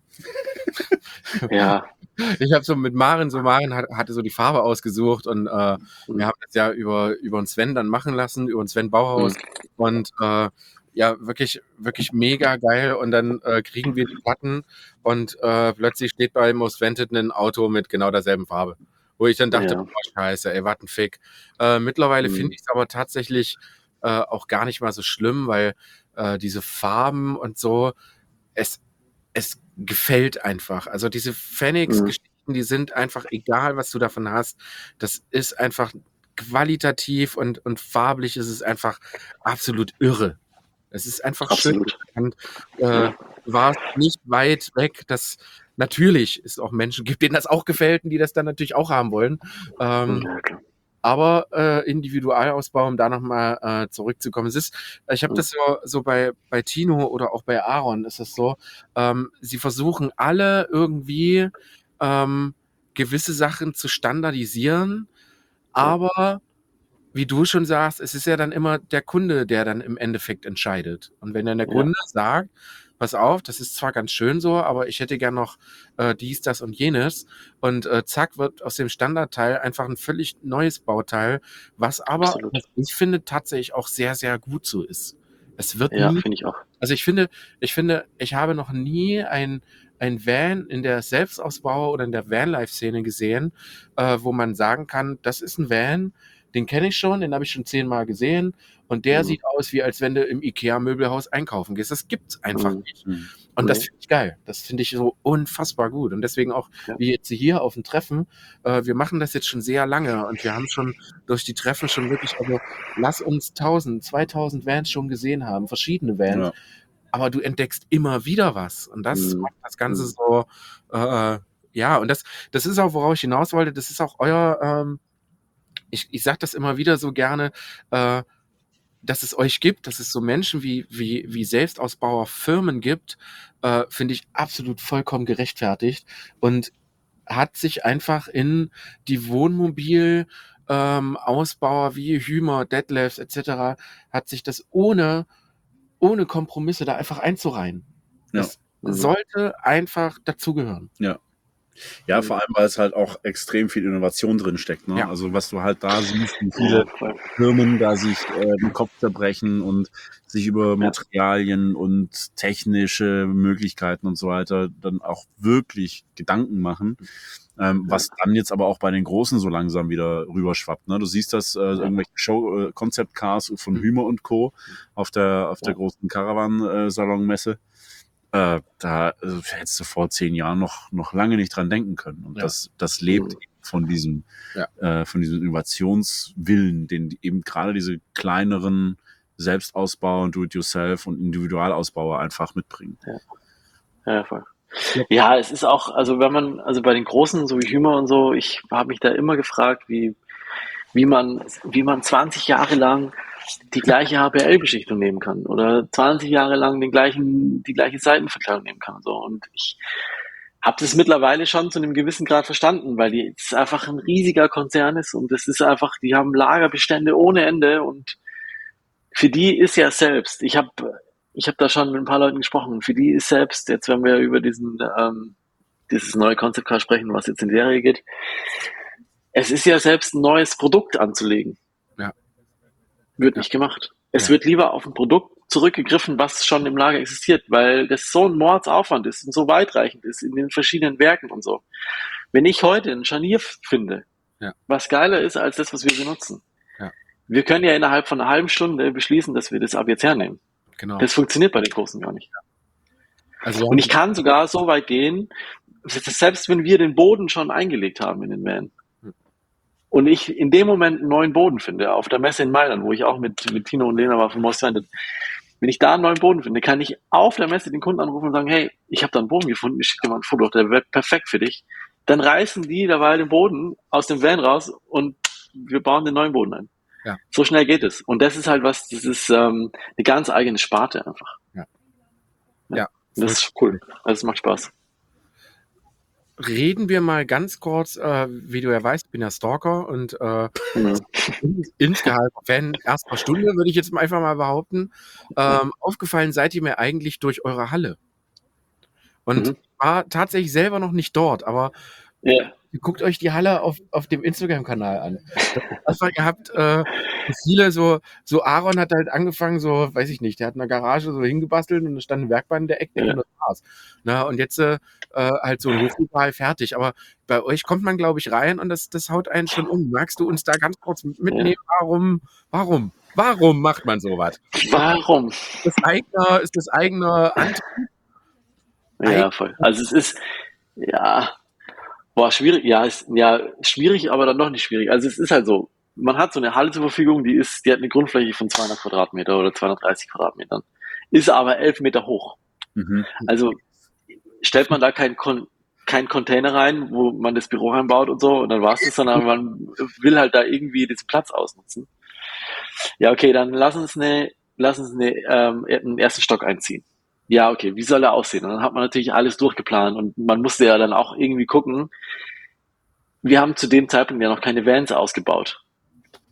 ja,
Ich habe so mit Maren, so Maren hat, hatte so die Farbe ausgesucht und äh,
Mhm.
wir haben das ja über, über den Sven dann machen lassen, über den Sven Bauhaus
Mhm.
und äh, ja, wirklich, wirklich mega geil und dann äh, kriegen wir die Platten und äh, plötzlich steht bei Most Wanted ein Auto mit genau derselben Farbe. Wo ich dann dachte,
Ja.
boah, scheiße, ey, was ein Fick. Äh, mittlerweile
Mhm.
finde ich es aber tatsächlich äh, auch gar nicht mal so schlimm, weil äh, diese Farben und so, es, es gefällt einfach. Also diese
Mhm.
Phoenix-Geschichten, die sind einfach egal, was du davon hast. Das ist einfach qualitativ und, und farblich ist es einfach absolut irre. Es ist einfach
Absolut.
schön. Und äh, du warst nicht weit weg, dass natürlich es auch Menschen gibt, denen das auch gefällt und die das dann natürlich auch haben wollen. Ähm,
Ja, klar.
aber äh, Individualausbau, um da nochmal äh, zurückzukommen. Es ist, ich habe
Mhm.
das so, so bei, bei Tino oder auch bei Aaron ist es so, ähm, sie versuchen alle irgendwie ähm, gewisse Sachen zu standardisieren, aber wie du schon sagst, es ist ja dann immer der Kunde, der dann im Endeffekt entscheidet. Und wenn dann der
Ja.
Kunde sagt, pass auf, das ist zwar ganz schön so, aber ich hätte gern noch äh, dies, das und jenes. Und äh, zack, wird aus dem Standardteil einfach ein völlig neues Bauteil, was aber,
Absolut.
was ich finde, tatsächlich auch sehr, sehr gut so ist. Es wird
Ja,
nie,
finde ich auch.
also ich finde, ich finde, ich habe noch nie ein, ein Van in der Selbstausbau oder in der Vanlife-Szene gesehen, äh, wo man sagen kann, das ist ein Van, den kenne ich schon, den habe ich schon zehnmal gesehen und der
Mhm.
sieht aus, wie als wenn du im Ikea-Möbelhaus einkaufen gehst. Das gibt's einfach
Mhm.
nicht.
Mhm.
Und das
Nee.
finde ich geil. Das finde ich so unfassbar gut. Und deswegen auch,
Ja.
wie jetzt hier auf dem Treffen, äh, wir machen das jetzt schon sehr lange und wir haben schon durch die Treffen schon wirklich, also lass uns tausend, zweitausend Vans schon gesehen haben, verschiedene Vans,
Ja.
aber du entdeckst immer wieder was. Und das
Mhm.
macht das Ganze
Mhm.
so, äh, ja, und das, das ist auch, worauf ich hinaus wollte, das ist auch euer, ähm, ich, ich sage das immer wieder so gerne, äh, dass es euch gibt, dass es so Menschen wie, wie, wie Selbstausbauerfirmen gibt, äh, finde ich absolut vollkommen gerechtfertigt und hat sich einfach in die Wohnmobil ähm, Ausbauer wie Hümer, Detlefs et cetera hat sich das ohne, ohne Kompromisse da einfach einzureihen.
Ja.
Es
Mhm.
sollte einfach dazugehören.
Ja. Ja, vor allem, weil es halt auch extrem viel Innovation drin steckt. Ne?
Ja.
Also was du halt da siehst, wie viele
Ja, voll.
Firmen da sich äh, den Kopf zerbrechen und sich über
Ja.
Materialien und technische Möglichkeiten und so weiter dann auch wirklich Gedanken machen. Ähm,
Ja.
was dann jetzt aber auch bei den Großen so langsam wieder rüberschwappt. Ne? Du siehst das, äh,
Ja.
irgendwelche Show, äh, Concept Cars von
Mhm.
Hümer und Co. auf der, auf der
Ja.
großen Caravan-Salon-Messe. Äh, da also, hättest du vor zehn Jahren noch, noch lange nicht dran denken können. Und
Ja.
das, das lebt
Mhm.
von diesem,
Ja.
äh, von diesem Innovationswillen, den die- eben gerade diese kleineren Selbstausbauer und Do-it-yourself und Individualausbauer einfach mitbringen.
Ja. Ja, voll.
Ja.
Ja, es ist auch, also wenn man, also bei den Großen, so wie Hümer und so, ich habe mich da immer gefragt, wie, wie man, wie man zwanzig Jahre lang die gleiche H P L-Beschichtung nehmen kann oder zwanzig Jahre lang den gleichen, die gleiche Seitenverkleidung nehmen kann. Und so. Und ich habe das mittlerweile schon zu einem gewissen Grad verstanden, weil die es einfach ein riesiger Konzern ist und das ist einfach, die haben Lagerbestände ohne Ende und für die ist ja selbst, ich habe ich hab da schon mit ein paar Leuten gesprochen, für die ist selbst, jetzt wenn wir über diesen ähm, dieses neue Concept Car sprechen, was jetzt in Serie geht, es ist ja selbst ein neues Produkt anzulegen.
Ja.
Wird
Ja.
nicht gemacht. Es
Ja.
wird lieber auf ein Produkt zurückgegriffen, was schon im Lager existiert, weil das so ein Mordsaufwand ist und so weitreichend ist in den verschiedenen Werken und so. Wenn ich heute ein Scharnier finde,
Ja.
was geiler ist als das, was wir benutzen,
Ja.
wir können ja innerhalb von einer halben Stunde beschließen, dass wir das ab jetzt hernehmen.
Genau.
Das funktioniert bei den Großen gar nicht.
Also wir
Und
haben,
ich kann sogar so weit gehen, selbst wenn wir den Boden schon eingelegt haben in den Van und ich in dem Moment einen neuen Boden finde, auf der Messe in Mailand, wo ich auch mit, mit Tino und Lena war von Most Wanted, wenn ich da einen neuen Boden finde, kann ich auf der Messe den Kunden anrufen und sagen, hey, ich habe da einen Boden gefunden, ich schicke dir mal ein Foto, der wird perfekt für dich. Dann reißen die dabei den Boden aus dem Van raus und wir bauen den neuen Boden ein.
Ja.
So schnell geht es. Und das ist halt was, das ist ähm, eine ganz eigene Sparte einfach.
Ja.
Ja.
Ja.
Das ist cool. Also es macht Spaß.
Reden wir mal ganz kurz, äh, wie du ja weißt, ich bin ja Stalker und äh,
Mhm.
insgeheim Fan erster Stunde, würde ich jetzt mal einfach mal behaupten. Ähm, aufgefallen seid ihr mir eigentlich durch eure Halle. Und
Mhm.
war tatsächlich selber noch nicht dort, aber
Ja.
guckt euch die Halle auf, auf dem Instagram-Kanal an. Das war, ihr habt äh, viele so, so Aaron hat halt angefangen, so, weiß ich nicht, der hat in der Garage so hingebastelt und da stand ein Werkbann in der Ecke
Ja.
und das war's. Na, und jetzt äh, halt so ein Hochregal fertig. Aber bei euch kommt man, glaube ich, rein und das, das haut einen schon um. Magst du uns da ganz kurz mitnehmen?
Ja.
Warum, warum, warum macht man sowas?
Warum?
Ist das eigener, ist das eigener Antrieb?
Ja, voll. Also es ist, ja, boah, schwierig, ja, ist, ja, schwierig, aber dann doch nicht schwierig. Also es ist halt so, man hat so eine Halle zur Verfügung, die ist, die hat eine Grundfläche von zweihundert Quadratmeter oder zweihundertdreißig Quadratmetern, ist aber elf Meter hoch.
Mhm.
Also stellt man da keinen Kon kein Container rein, wo man das Büro reinbaut und so und dann war's das, sondern man will halt da irgendwie diesen Platz ausnutzen. Ja, okay, dann lass uns eine, lass uns eine, ähm, einen ersten Stock einziehen. Ja, okay, wie soll er aussehen? Und dann hat man natürlich alles durchgeplant und man musste ja dann auch irgendwie gucken. Wir haben zu dem Zeitpunkt ja noch keine Vans ausgebaut.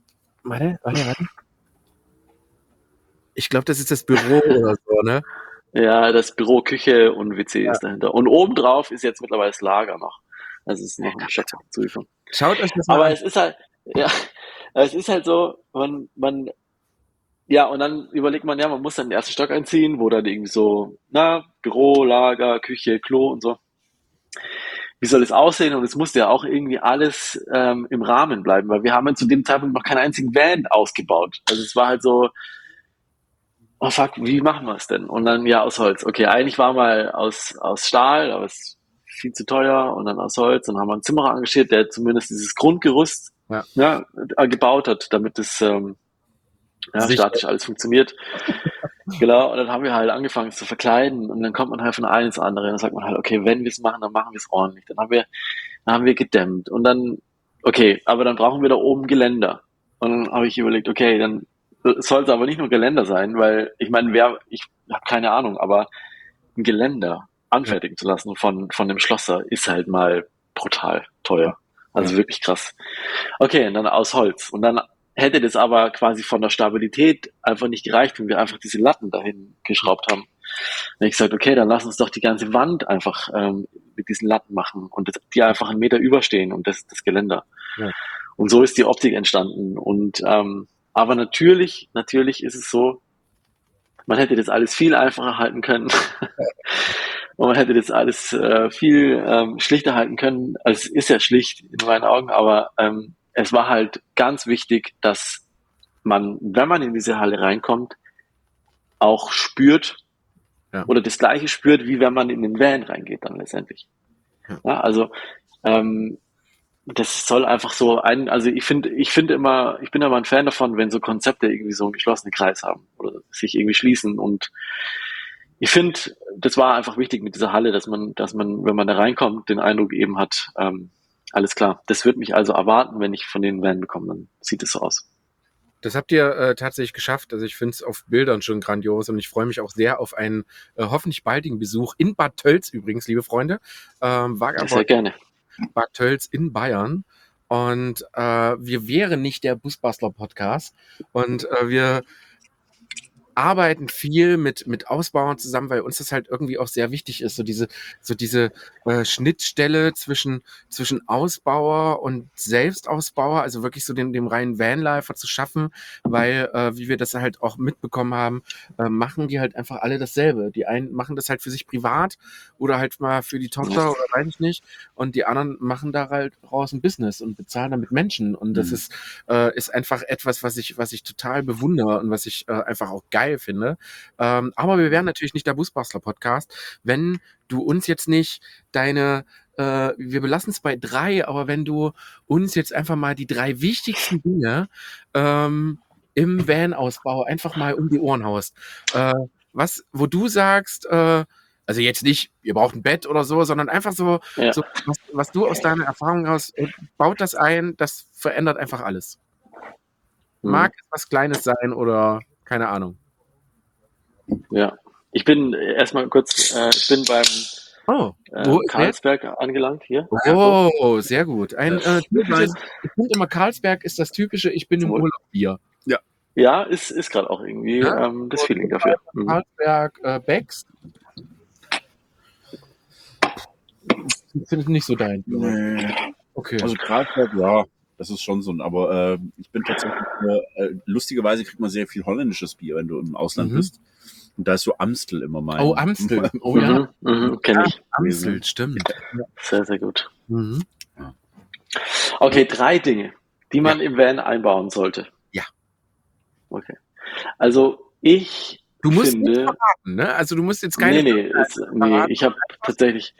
Warte, warte, warte. Ich glaube, das ist das Büro oder so, ne?
Ja, das Büro, Küche und W C
Ja.
ist dahinter. Und obendrauf ist jetzt mittlerweile das Lager noch. Also es ist noch ein Stock dazugekommen.
Schaut euch das mal
Aber
an.
es ist halt, ja, es ist halt so, man, man, ja, und dann überlegt man, ja, man muss dann den ersten Stock einziehen, wo dann irgendwie so, na, Büro, Lager, Küche, Klo und so. Wie soll es aussehen? Und es musste ja auch irgendwie alles ähm, im Rahmen bleiben, weil wir haben ja zu dem Zeitpunkt noch keinen einzigen Van ausgebaut. Also es war halt so, oh fuck, wie machen wir es denn? Und dann, ja, aus Holz. Okay, eigentlich war mal aus, aus Stahl, aber es ist viel zu teuer und dann aus Holz. Und dann haben wir einen Zimmerer engagiert, der zumindest dieses Grundgerüst
Ja.
ja, äh, gebaut hat, damit es ähm, ja,
Sicher.
statisch alles funktioniert. Genau, und dann haben wir halt angefangen zu verkleiden und dann kommt man halt von einem ins andere. Dann sagt man halt, okay, wenn wir es machen, dann machen wir es ordentlich. Dann haben wir, dann haben wir gedämmt und dann, okay, aber dann brauchen wir da oben Geländer. Und dann habe ich überlegt, okay, dann soll es aber nicht nur Geländer sein, weil ich meine, wer, ich habe keine Ahnung, aber ein Geländer anfertigen zu lassen von, von dem Schlosser ist halt mal brutal teuer. Also
Ja.
wirklich krass. Okay, und dann aus Holz. Und dann hätte das aber quasi von der Stabilität einfach nicht gereicht, wenn wir einfach diese Latten dahin geschraubt haben. Dann habe ich gesagt, okay, dann lass uns doch die ganze Wand einfach ähm, mit diesen Latten machen und das, die einfach einen Meter überstehen und das, das Geländer.
Ja.
Und so ist die Optik entstanden. Und ähm, aber natürlich, natürlich ist es so, man hätte das alles viel einfacher halten können. Und man hätte das alles äh, viel ähm, schlichter halten können. Also es ist ja schlicht in meinen Augen, aber ähm, es war halt ganz wichtig, dass man, wenn man in diese Halle reinkommt, auch spürt
Ja.
oder das Gleiche spürt, wie wenn man in den Van reingeht dann letztendlich.
Ja.
Ja, also ähm, das soll einfach so ein, also ich finde, ich finde immer, ich bin immer ein Fan davon, wenn so Konzepte irgendwie so einen geschlossenen Kreis haben oder sich irgendwie schließen. Und ich finde, das war einfach wichtig mit dieser Halle, dass man, dass man, wenn man da reinkommt, den Eindruck eben hat, ähm, alles klar, das wird mich also erwarten, wenn ich von den Van bekomme, dann sieht es so aus.
Das habt ihr äh, tatsächlich geschafft. Also ich finde es auf Bildern schon grandios und ich freue mich auch sehr auf einen äh, hoffentlich baldigen Besuch in Bad Tölz übrigens, liebe Freunde. Ähm,
Ja, sehr
Vagabond
gerne.
Bad Tölz in Bayern. Und äh, wir wären nicht der Busbastler-Podcast. Und äh, wir arbeiten viel mit, mit Ausbauern zusammen, weil uns das halt irgendwie auch sehr wichtig ist, so diese, so diese äh, Schnittstelle zwischen, zwischen Ausbauer und Selbstausbauer, also wirklich so den, dem reinen Vanlifer zu schaffen, weil, äh, wie wir das halt auch mitbekommen haben, äh, machen die halt einfach alle dasselbe. Die einen machen das halt für sich privat oder halt mal für die Tochter oder weiß ich nicht, und die anderen machen da halt raus ein Business und bezahlen damit Menschen, und das
Mhm.
ist, äh, ist einfach etwas, was ich, was ich total bewundere und was ich äh, einfach auch geil finde. Ähm, aber wir wären natürlich nicht der Busbastler-Podcast, wenn du uns jetzt nicht deine, äh, wir belassen es bei drei, aber wenn du uns jetzt einfach mal die drei wichtigsten Dinge ähm, im Van-Ausbau einfach mal um die Ohren haust. Äh, was, wo du sagst, äh, also jetzt nicht, ihr braucht ein Bett oder so, sondern einfach so,
Ja.
so was, was du aus deiner Erfahrung hast, äh, baut das ein, das verändert einfach alles. Mag es was Kleines sein oder keine Ahnung.
Ja. Ich bin erstmal kurz, äh, ich bin beim
Oh,
äh,
wo ist der?
Karlsberg angelangt hier.
Oh, sehr gut. Ein
Ja.
äh, typisches, ich finde immer, Karlsberg ist das typische Ich bin im
Zum Wohl.
Urlaub Bier.
Ja, ist, ist gerade auch irgendwie
Ja?
ähm, das Feeling dafür. Mhm.
Karlsberg äh, Becks. Ich finde es nicht so dein.
Nee.
Okay.
Also Karlsberg, ja, das ist schon so ein, aber äh, ich bin tatsächlich, äh, lustigerweise kriegt man sehr viel holländisches Bier, wenn du im Ausland
Mhm.
bist. Und da ist so Amstel immer mein.
Oh, Amstel. Oh ja,
Mhm, mhm, kenne ich.
Amstel, stimmt.
Sehr, sehr gut.
Mhm.
Okay, drei Dinge, die man im Van einbauen sollte.
Ja.
Okay. Also ich
Du musst
finde,
nicht verraten, ne? Also du musst jetzt keine.
nee, nee, ist, nee, ich habe tatsächlich,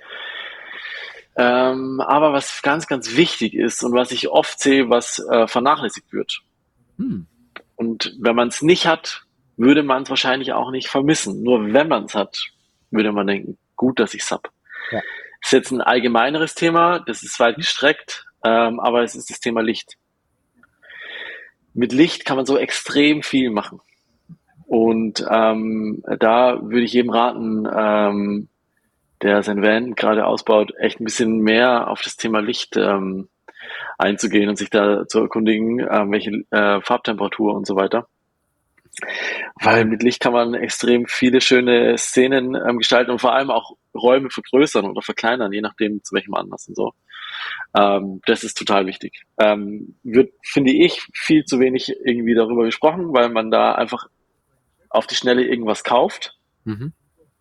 ähm, aber was ganz, ganz wichtig ist und was ich oft sehe, was äh, vernachlässigt wird.
Hm.
Und wenn man es nicht hat, würde man es wahrscheinlich auch nicht vermissen. Nur wenn man es hat, würde man denken, gut, dass ich es habe.
Ja.
Das ist jetzt ein allgemeineres Thema, das ist weit gestreckt, ähm, aber es ist das Thema Licht. Mit Licht kann man so extrem viel machen. Und ähm, da würde ich jedem raten, ähm, der sein Van gerade ausbaut, echt ein bisschen mehr auf das Thema Licht ähm, einzugehen und sich da zu erkundigen, äh, welche äh, Farbtemperatur und so weiter. Weil mit Licht kann man extrem viele schöne Szenen ähm, gestalten und vor allem auch Räume vergrößern oder verkleinern, je nachdem zu welchem Anlass und so. Ähm, das ist total wichtig. Ähm, wird, finde ich, viel zu wenig irgendwie darüber gesprochen, weil man da einfach auf die Schnelle irgendwas kauft.
Mhm.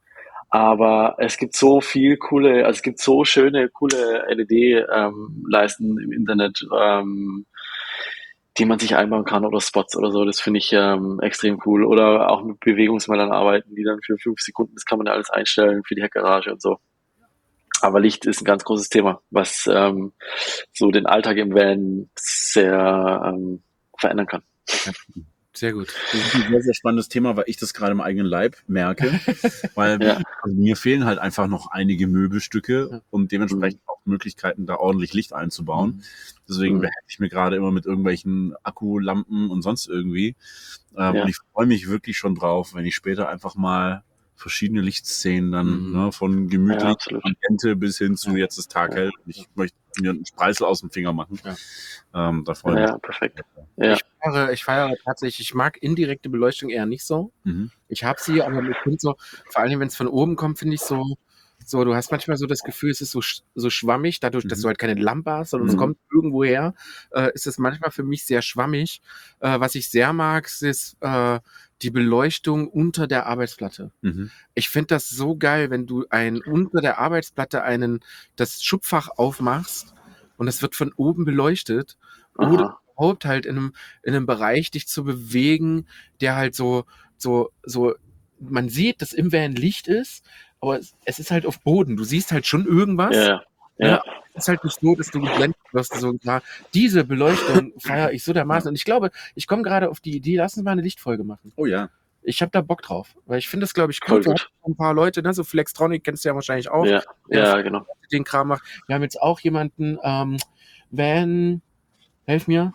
Aber es gibt so viel coole, also es gibt so schöne, coole L E D-Leisten im Internet, ähm, die man sich einbauen kann oder Spots oder so. Das finde ich ähm, extrem cool. Oder auch mit Bewegungsmeldern arbeiten, die dann für fünf Sekunden, das kann man ja alles einstellen für die Heckgarage und so. Aber Licht ist ein ganz großes Thema, was ähm, so den Alltag im Van sehr ähm, verändern kann.
Sehr gut.
Das ist ein sehr, sehr spannendes Thema, weil ich das gerade im eigenen Leib merke. Weil
Ja.
also mir fehlen halt einfach noch einige Möbelstücke
Ja.
und dementsprechend auch Möglichkeiten, da ordentlich Licht einzubauen. Deswegen
Mhm.
behelfe ich mir gerade immer mit irgendwelchen Akkulampen und sonst irgendwie. Ähm,
Ja.
Und ich freue mich wirklich schon drauf, wenn ich später einfach mal verschiedene Lichtszenen dann,
Mhm.
ne, von
Ja,
gemütlich
absolut.
Ambiente bis hin zu
Ja.
jetzt ist Tag
Ja.
hell. Ich möchte mir einen Spreißel aus dem Finger machen.
Ja.
Ähm, da freue ich
Ja,
mich.
perfekt. Ja.
Ich feiere, ich feiere tatsächlich, ich mag indirekte Beleuchtung eher nicht so.
Mhm.
Ich habe sie, aber ich finde so, vor allem wenn es von oben kommt, finde ich so, so, du hast manchmal so das Gefühl, es ist so, sch- so schwammig, dadurch, dass
Mhm.
du halt keine Lampe hast, sondern es
Mhm.
kommt irgendwo her, äh, ist es manchmal für mich sehr schwammig. Äh, was ich sehr mag, ist äh, die Beleuchtung unter der Arbeitsplatte.
Mhm.
Ich finde das so geil, wenn du ein unter der Arbeitsplatte einen das Schubfach aufmachst und es wird von oben beleuchtet oder
Aha.
überhaupt halt in einem in einem Bereich dich zu bewegen, der halt so so so man sieht, dass im Van Licht ist, aber es, es ist halt auf Boden. Du siehst halt schon irgendwas.
Ja.
Ne?
Ja.
Es ist halt nicht so, dass du geblendet wirst. So, ja, diese Beleuchtung feiere ich so dermaßen. Und ich glaube, ich komme gerade auf die Idee, lass uns mal eine Lichtfolge machen.
Oh ja.
Ich habe da Bock drauf, weil ich finde das, glaube ich,
Voll
gut. Wir
gut.
haben ein paar Leute, ne, so Flextronic kennst du ja wahrscheinlich auch,
Ja.
der
Ja, genau.
den Kram macht. Wir haben jetzt auch jemanden, ähm, Van, helf mir,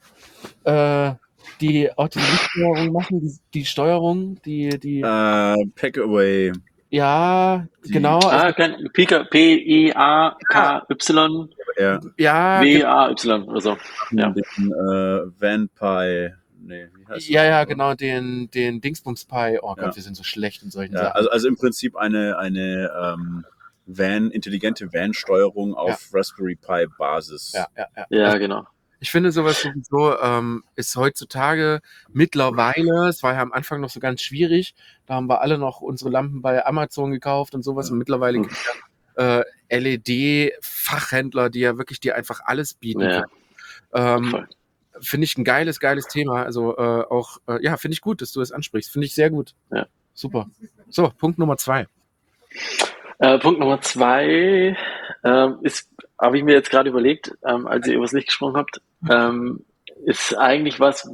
äh, die auch die Lichtsteuerung machen, die, die Steuerung, die, die,
Äh, Packaway.
ja,
Die-
genau,
Ah,
also,
kein P I A K Y
Er
ja,
W
ge-
A Y oder so. Ja.
den äh, Vampire. Nee, wie heißt
ja,
das?
ja, genau, den, den Dingsbums Pi. Oh Gott,
Ja.
wir sind so schlecht in solchen
Ja,
Sachen.
also, also im Prinzip eine, eine ähm, Van, intelligente Van-Steuerung auf Raspberry Pi Basis.
Ja, ja, ja.
Ja, genau.
Ich finde sowas sowieso ähm, ist heutzutage mittlerweile, es war ja am Anfang noch so ganz schwierig, da haben wir alle noch unsere Lampen bei Amazon gekauft und sowas und mittlerweile
Hm.
gibt es ja äh, L E D-Fachhändler, die ja wirklich dir einfach alles bieten
Ja,
können. Ähm,
voll.
finde ich ein geiles, geiles Thema. Also äh, auch, äh, ja, finde ich gut, dass du das ansprichst. Finde ich sehr gut.
Ja.
Super. So, Punkt Nummer zwei.
Äh, Punkt Nummer zwei ähm, ist, habe ich mir jetzt gerade überlegt, ähm, als ihr über das Licht gesprochen habt, ähm, ist eigentlich was,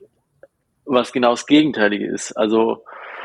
was genau das Gegenteilige ist. Also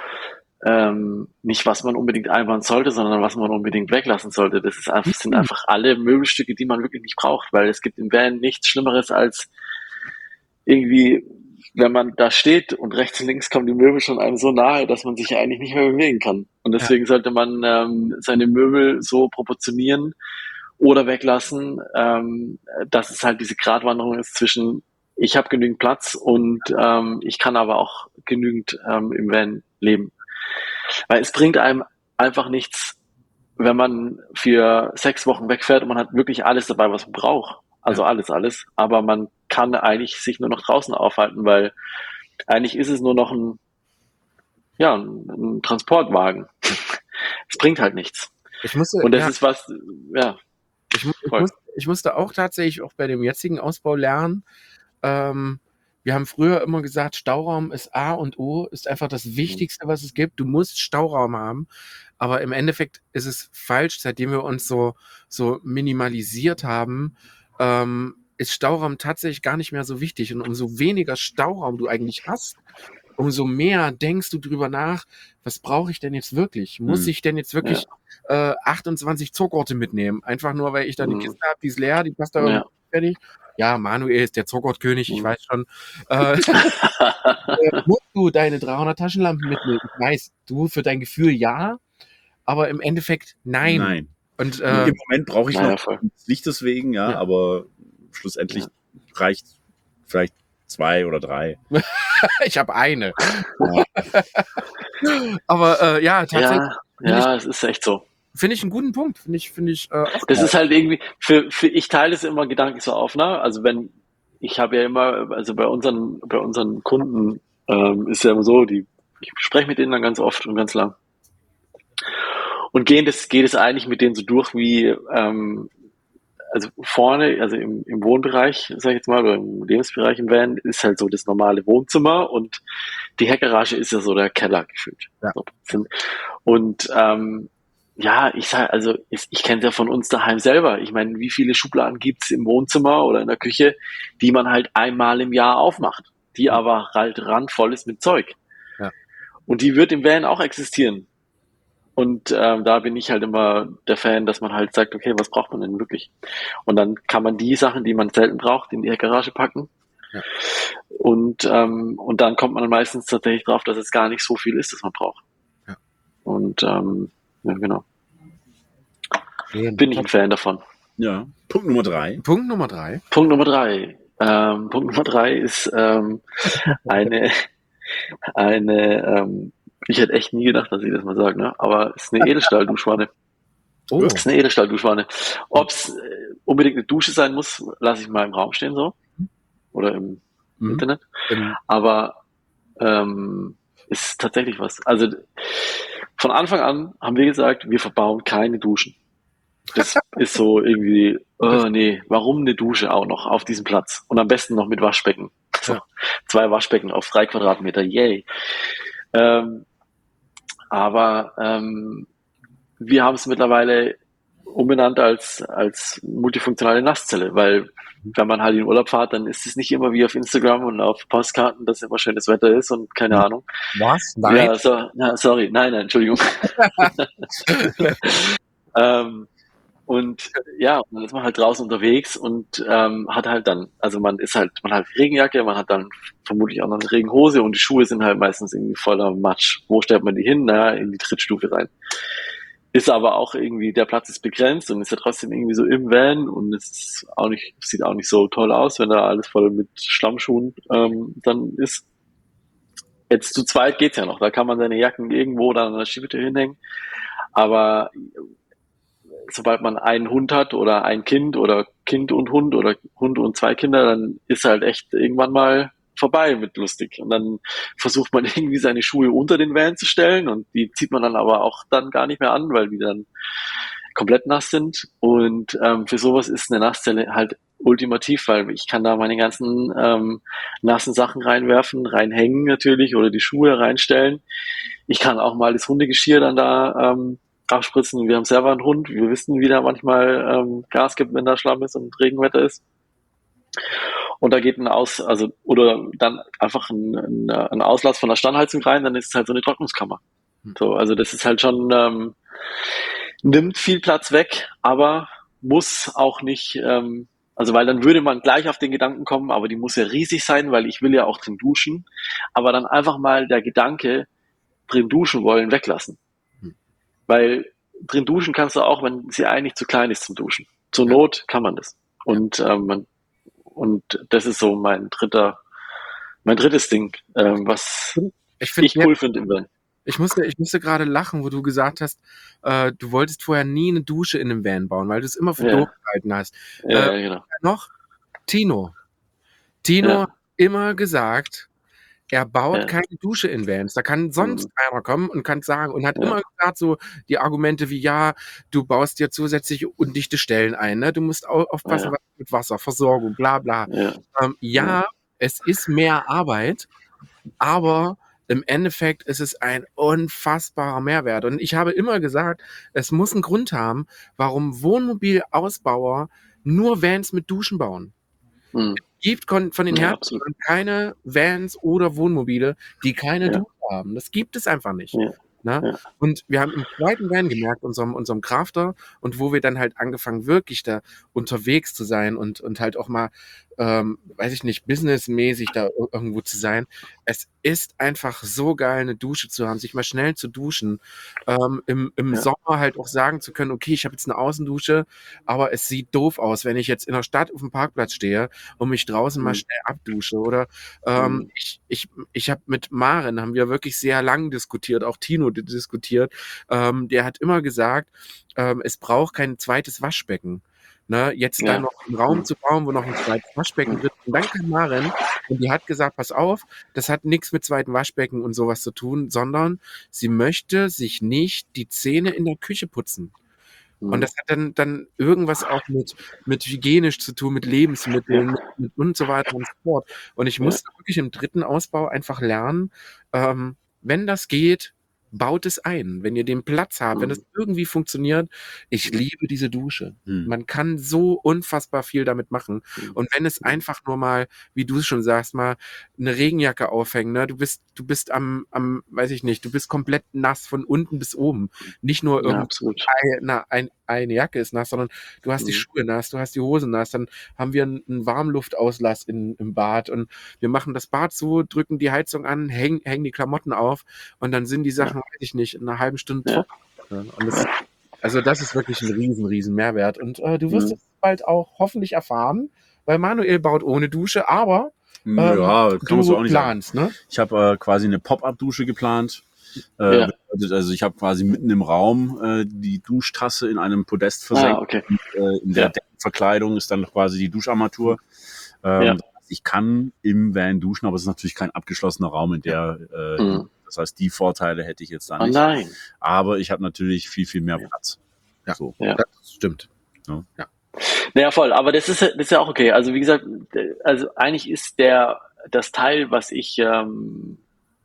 ähm, nicht, was man unbedingt einbauen sollte, sondern was man unbedingt weglassen sollte. Das ist einfach, sind einfach alle Möbelstücke, die man wirklich nicht braucht, weil es gibt im Van nichts Schlimmeres als irgendwie, wenn man da steht und rechts und links kommen die Möbel schon einem so nahe, dass man sich eigentlich nicht mehr bewegen kann. Und deswegen sollte man ähm, seine Möbel so proportionieren oder weglassen, ähm, dass es halt diese Gratwanderung ist zwischen ich habe genügend Platz und ähm, ich kann aber auch genügend ähm, im Van leben. Weil es bringt einem einfach nichts, wenn man für sechs Wochen wegfährt und man hat wirklich alles dabei, was man braucht. Also
Ja.
alles, alles. Aber man kann eigentlich sich nur noch draußen aufhalten, weil eigentlich ist es nur noch ein, ja, ein, ein Transportwagen. Es bringt halt nichts.
Ich musste,
Und das
ja,
ist was, ja,
ich, mu- ich,
voll.
muss, ich musste auch tatsächlich auch bei dem jetzigen Ausbau lernen. Ähm, wir haben früher immer gesagt, Stauraum ist A und O, ist einfach das Wichtigste, was es gibt. Du musst Stauraum haben. Aber im Endeffekt ist es falsch, seitdem wir uns so, so minimalisiert haben, ähm, ist Stauraum tatsächlich gar nicht mehr so wichtig. Und umso weniger Stauraum du eigentlich hast, umso mehr denkst du drüber nach, was brauche ich denn jetzt wirklich? Muss
Hm.
ich denn jetzt wirklich äh, achtundzwanzig Zuckorte mitnehmen? Einfach nur, weil ich da eine
Mhm.
Kiste habe, die ist leer, die passt da irgendwie
Ja.
fertig. Ja, Manuel ist der Zuckertkönig, ich
Mhm.
weiß schon. Äh, äh, musst du deine dreihundert Taschenlampen mitnehmen? Ich weiß, du für dein Gefühl ja, aber im Endeffekt nein.
Nein.
Und äh,
Im Moment brauche ich
Naja,
noch
voll.
das Licht deswegen, ja,
Ja.
aber schlussendlich reicht vielleicht zwei oder drei.
Ich habe eine.
Ja.
Aber äh, ja, tatsächlich
Ja,
finde ich,
ja, es ist echt so.
finde ich einen guten Punkt. Finde ich, finde ich äh, auch
Das
geil.
ist halt irgendwie, für, für ich teile es immer gedanklich so auf, ne? Also wenn, ich habe ja immer, also bei unseren, bei unseren Kunden ähm, ist ja immer so, die, ich spreche mit denen dann ganz oft und ganz lang. Und gehen das, geht es eigentlich mit denen so durch wie, ähm, also vorne, also im, im Wohnbereich, sag ich jetzt mal, oder im Lebensbereich im Van, ist halt so das normale Wohnzimmer und die Heckgarage ist ja so der Keller gefühlt.
Ja.
So. Und ähm, ja, ich sag, also ich, ich kenne es ja von uns daheim selber. Ich meine, wie viele Schubladen gibt's im Wohnzimmer oder in der Küche, die man halt einmal im Jahr aufmacht, die aber halt randvoll ist mit Zeug.
Ja.
Und die wird im Van auch existieren. Und ähm, da bin ich halt immer der Fan, dass man halt sagt, okay, was braucht man denn wirklich? Und dann kann man die Sachen, die man selten braucht, in die Garage packen.
Ja.
Und, ähm, und dann kommt man dann meistens tatsächlich drauf, dass es gar nicht so viel ist, das man braucht.
Ja.
Und ähm, ja, genau.
Schön.
Bin ich ein Fan davon.
Ja. Punkt Nummer drei.
Punkt Nummer drei.
Punkt Nummer drei. Ähm, Punkt Nummer drei ist ähm, eine, eine ähm, ich hätte echt nie gedacht, dass ich das mal sage, ne? Aber es ist eine Edelstahl-Duschwanne.
Oh,
Es ist eine Edelstahl-Duschwanne. Ob es äh, unbedingt eine Dusche sein muss, lasse ich mal im Raum stehen so. Oder im
mhm.
Internet.
Ähm,
Aber ähm, ist tatsächlich was. Also von Anfang an haben wir gesagt, wir verbauen keine Duschen. Das ist so irgendwie, oh nee, warum eine Dusche auch noch auf diesem Platz? Und am besten noch mit Waschbecken. So,
Ja.
Zwei Waschbecken auf drei Quadratmeter, yay. Ähm, aber ähm, wir haben es mittlerweile umbenannt als, als multifunktionale Nasszelle, weil wenn man halt in Urlaub fährt, dann ist es nicht immer wie auf Instagram und auf Postkarten, dass immer schönes Wetter ist und keine
Hm.
Ahnung.
Was? Nein.
Ja, so, na, sorry, nein, nein, Entschuldigung. ähm, und ja, dann ist man halt draußen unterwegs und ähm, hat halt dann, also man ist halt, man hat Regenjacke, man hat dann vermutlich auch noch eine Regenhose und die Schuhe sind halt meistens irgendwie voller Matsch. Wo stellt man die hin? Na, in die Trittstufe rein. Ist aber auch irgendwie, der Platz ist begrenzt und ist ja trotzdem irgendwie so im Van und es ist auch nicht, sieht auch nicht so toll aus, wenn da alles voll mit Schlammschuhen ähm, dann ist. Jetzt zu zweit geht's ja noch, da kann man seine Jacken irgendwo dann an der Schiebetür hinhängen. Aber sobald man einen Hund hat oder ein Kind oder Kind und Hund oder Hund und zwei Kinder, dann ist halt echt irgendwann mal vorbei mit lustig. Und dann versucht man irgendwie seine Schuhe unter den Van zu stellen und die zieht man dann aber auch dann gar nicht mehr an, weil die dann komplett nass sind. Und ähm, für sowas ist eine Nasszelle halt ultimativ, weil ich kann da meine ganzen ähm, nassen Sachen reinwerfen, reinhängen natürlich oder die Schuhe reinstellen. Ich kann auch mal das Hundegeschirr dann da ähm, abspritzen. Wir haben selber einen Hund. Wir wissen, wie da manchmal ähm, Gas gibt, wenn da Schlamm ist und Regenwetter ist. Und da geht ein Aus, also, oder dann einfach ein, ein, ein Auslass von der Standheizung rein, dann ist es halt so eine Trocknungskammer. So, also das ist halt schon, ähm, nimmt viel Platz weg, aber muss auch nicht, ähm, also weil dann würde man gleich auf den Gedanken kommen, aber die muss ja riesig sein, weil ich will ja auch drin duschen. Aber dann einfach mal der Gedanke, drin duschen wollen, weglassen.
Hm.
Weil drin duschen kannst du auch, wenn sie eigentlich zu klein ist zum Duschen. Zur Not kann man das. Und ähm, man, und das ist so mein dritter, mein drittes Ding, ähm, was
Ich, find,
ich cool finde im Van.
Ich musste, ich musste gerade lachen, wo du gesagt hast, äh, du wolltest vorher nie eine Dusche in einem Van bauen, weil du es immer für
Ja.
doof gehalten hast.
Ja,
Äh,
genau.
Noch Tino. Tino
Ja.
hat immer gesagt, er baut
Ja.
keine Dusche in Vans. Da kann sonst
Mhm.
einer kommen und kann sagen und hat
Ja.
immer gesagt so die Argumente wie, ja, du baust dir zusätzlich undichte Stellen ein, ne? Du musst au aufpassen
Ja.
was mit Wasser, Versorgung, bla bla.
Ja.
Ähm, ja,
Ja.
es ist mehr Arbeit, aber im Endeffekt ist es ein unfassbarer Mehrwert. Und ich habe immer gesagt, es muss einen Grund haben, warum Wohnmobilausbauer nur Vans mit Duschen bauen.
Mhm.
Es gibt kon von den
Ja,
Herstellern keine Vans oder Wohnmobile, die keine
Ja.
Dusche haben. Das gibt es einfach nicht.
Ja.
Ne?
Ja.
Und wir haben im zweiten Van gemerkt, unserem, unserem Crafter, und wo wir dann halt angefangen, wirklich da unterwegs zu sein und, und halt auch mal, ähm, weiß ich nicht, businessmäßig da ir- irgendwo zu sein, es ist einfach so geil, eine Dusche zu haben, sich mal schnell zu duschen, ähm, im, im
Ja.
Sommer halt auch sagen zu können, okay, ich habe jetzt eine Außendusche, aber es sieht doof aus, wenn ich jetzt in der Stadt auf dem Parkplatz stehe und mich draußen mal
Mhm.
schnell abdusche. Oder ähm,
Mhm.
ich, ich, ich habe mit Maren, haben wir wirklich sehr lang diskutiert, auch Tino di- diskutiert, ähm, der hat immer gesagt, ähm, es braucht kein zweites Waschbecken. Ne, jetzt
Ja.
dann noch einen Raum
Mhm.
zu bauen, wo noch ein zweites Waschbecken
Mhm.
drin ist. Und dann kam Maren und die hat gesagt, pass auf, das hat nichts mit zweiten Waschbecken und sowas zu tun, sondern sie möchte sich nicht die Zähne in der Küche putzen. Und
Mhm.
das hat dann, dann irgendwas auch mit, mit hygienisch zu tun, mit Lebensmitteln mit, mit und so weiter und so fort. Und ich
Ja.
musste wirklich im dritten Ausbau einfach lernen, ähm, wenn das geht, baut es ein. Wenn ihr den Platz habt, wenn
Mhm.
es irgendwie funktioniert, ich
Mhm.
liebe diese Dusche.
Hm.
Man kann so unfassbar viel damit machen.
Mhm.
Und wenn es
Mhm.
einfach nur mal, wie du es schon sagst, mal eine Regenjacke aufhängen, ne? Du bist, du bist am, am, weiß ich nicht, du bist komplett nass von unten bis oben. Nicht nur
Ja,
irgendwie
absolut.
eine, ein, eine Jacke ist nass, sondern du hast die
Mhm.
Schuhe nass, du hast die Hose nass, dann haben wir einen, einen Warmluftauslass in, im Bad und wir machen das Bad zu, drücken die Heizung an, hängen, hängen die Klamotten auf und dann sind die
Ja.
Sachen, weiß ich nicht, in einer halben Stunde
Ja.
trocken. Und das, also das ist wirklich ein riesen, riesen Mehrwert. Und äh, du wirst
Mhm.
es bald auch hoffentlich erfahren, weil Manuel baut ohne Dusche, aber ähm,
Ja, kann man so
du
auch nicht sagen.
planst, ne?
Ich habe äh, quasi eine Pop-up-Dusche geplant. Äh,
Ja.
Also ich habe quasi mitten im Raum äh, die Duschtasse in einem Podest
Ah,
versenkt.
okay.
Und, äh, in der
Ja.
Deckenverkleidung ist dann quasi die Duscharmatur. Ähm,
Ja.
Ich kann im Van duschen, aber es ist natürlich kein abgeschlossener Raum, in der äh,
Mhm.
das heißt, die Vorteile hätte ich jetzt da
Oh
nicht.
nein.
Aber ich habe natürlich viel, viel mehr
Ja.
Platz.
Ja.
So.
Ja.
Das stimmt.
Ja.
Ja.
Naja, voll. Aber das ist, das ist ja auch okay. Also wie gesagt, d- also eigentlich ist der das Teil, was ich, ähm,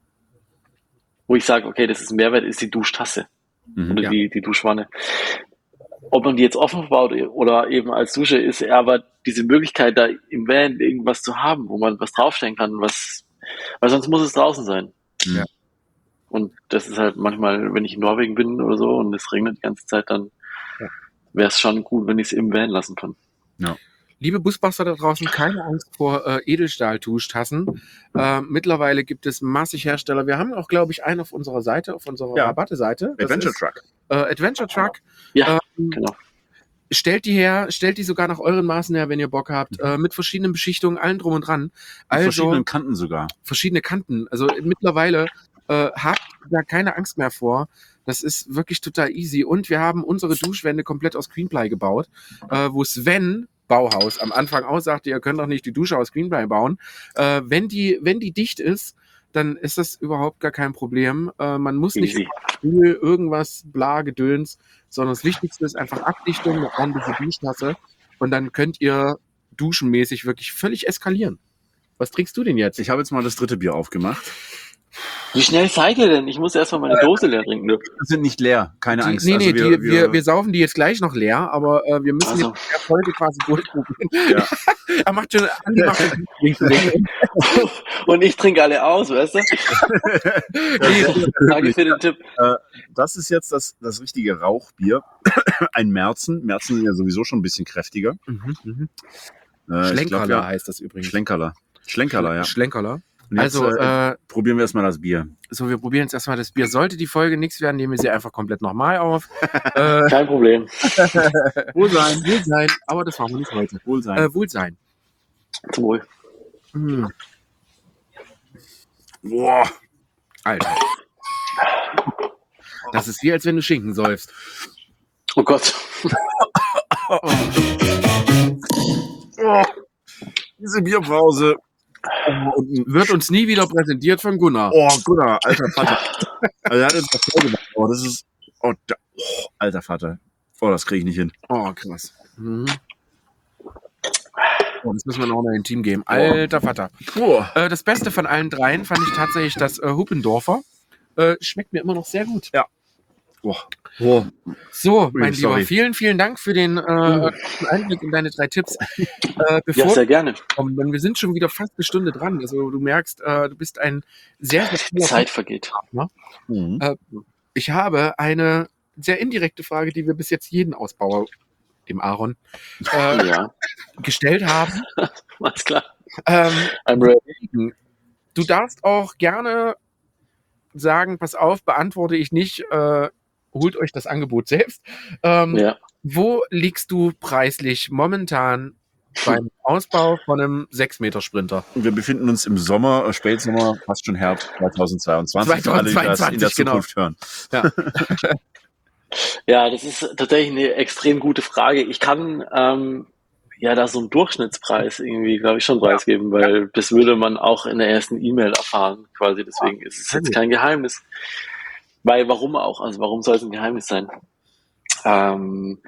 wo ich sage, okay, das ist ein Mehrwert, ist die Duschtasse
Mhm.
oder
Ja.
die, die Duschwanne. Ob man die jetzt offen baut oder eben als Dusche, ist aber diese Möglichkeit, da im Van irgendwas zu haben, wo man was draufstellen kann, was, weil sonst muss es draußen sein.
Ja.
Und das ist halt manchmal, wenn ich in Norwegen bin oder so und es regnet die ganze Zeit, dann
Ja.
wäre es schon gut, wenn ich es im Van lassen kann.
Ja.
Liebe Busbuster da draußen, keine Angst vor äh, Edelstahl-Tuschtassen. Äh, mittlerweile gibt es massig Hersteller. Wir haben auch, glaube ich, einen auf unserer Seite, auf unserer
Ja.
Rabatte-Seite. Das
Adventure
ist,
Truck.
Äh, Adventure Truck.
Ja,
Ähm,
genau.
stellt die her, stellt die sogar nach euren Maßen her, wenn ihr Bock habt, äh, mit verschiedenen Beschichtungen, allen drum und dran.
Mit
Also
verschiedenen Kanten sogar.
verschiedene Kanten. Also mittlerweile äh, habt da keine Angst mehr vor. Das ist wirklich total easy. Und wir haben unsere Duschwände komplett aus Greenply gebaut, äh, wo Sven Bauhaus am Anfang auch sagte, ihr könnt doch nicht die Dusche aus Greenply bauen. Äh, wenn die, wenn die dicht ist, dann ist das überhaupt gar kein Problem. Äh, man muss nicht
Easy.
Öl, irgendwas, bla, Gedöns, sondern das Wichtigste ist einfach Abdichtung, eine ordentliche Duschtasse und dann könnt ihr duschenmäßig wirklich völlig eskalieren. Was trinkst du denn jetzt?
Ich habe jetzt mal das dritte Bier aufgemacht.
Wie schnell seid ihr denn? Ich muss erstmal meine Dose leer trinken. Du.
Die sind nicht leer, keine
Die,
Angst.
nee, nee,
also wir,
die, wir, wir saufen die jetzt gleich noch leer, aber äh, wir müssen
Also.
jetzt in der Folge quasi durchprobieren.
Ja.
er macht schon, Andi macht schon Trinken.
Und ich trinke alle aus, weißt du?
Nee,
Danke für den Tipp.
Äh, das ist jetzt das, das richtige Rauchbier. Ein Märzen. Märzen sind ja sowieso schon ein bisschen kräftiger.
mhm, mhm.
Äh, ich
Schlenkerler
glaub, ja,
heißt das übrigens.
Schlenkerler. Schlenkerler, ja.
Schlenkerler.
Und jetzt,
Also,
äh,
äh,
probieren wir erstmal das Bier.
so, wir probieren jetzt erstmal das Bier. Sollte die Folge nichts werden, nehmen wir sie einfach komplett nochmal auf. äh,
Kein Problem.
Wohlsein.
Wohlsein, aber das machen wir nicht heute.
Wohlsein.
Äh, Wohlsein.
Zum Wohl.
Hm,
Boah.
Alter. Das ist wie, als wenn du Schinken säufst.
Oh Gott.
Oh. Diese Bierpause. Oh, und ein-
Wird uns nie wieder präsentiert von Gunnar.
oh Gunnar, alter Vater. Also er hat uns das voll gemacht. Oh, das ist. Oh, da, oh alter Vater. Oh, das kriege ich nicht hin.
Oh, krass. Mhm. Oh, das müssen wir noch mal in Team geben. Alter Vater.
Oh.
Äh, das Beste von allen dreien fand ich tatsächlich das äh, Huppendorfer. Äh, schmeckt mir immer noch sehr gut.
Oh. Oh.
So, mein
Ui,
Lieber,
sorry.
vielen, vielen Dank für den äh, Einblick in deine drei Tipps. Äh, bevor
Ja, sehr gerne.
wir kommen, denn wir sind schon wieder fast eine Stunde dran. Also du merkst, äh, du bist ein sehr, sehr
Die
cooler
Zeit vergeht.
Mhm.
Äh, Ich habe eine sehr indirekte Frage, die wir bis jetzt jeden Ausbauer, dem Aaron, äh,
Ja,
gestellt haben.
alles klar.
Ähm,
I'm ready.
du darfst auch gerne sagen, pass auf, beantworte ich nicht, äh, holt euch das Angebot selbst. Ähm,
Ja.
Wo liegst du preislich momentan beim Ausbau von einem sechs Meter Sprinter?
Wir befinden uns im Sommer, äh, Spätsommer, fast schon Herbst zweitausendzweiundzwanzig, für alle, die das in der Zukunft
genau.
hören.
Ja.
Ja, das ist tatsächlich eine extrem gute Frage. Ich kann ähm, ja da so einen Durchschnittspreis irgendwie, glaube ich, schon preisgeben, weil das würde man auch in der ersten E-Mail erfahren, quasi. Deswegen ist es jetzt kein Geheimnis. Weil warum auch? Also warum soll es ein Geheimnis sein? Ähm,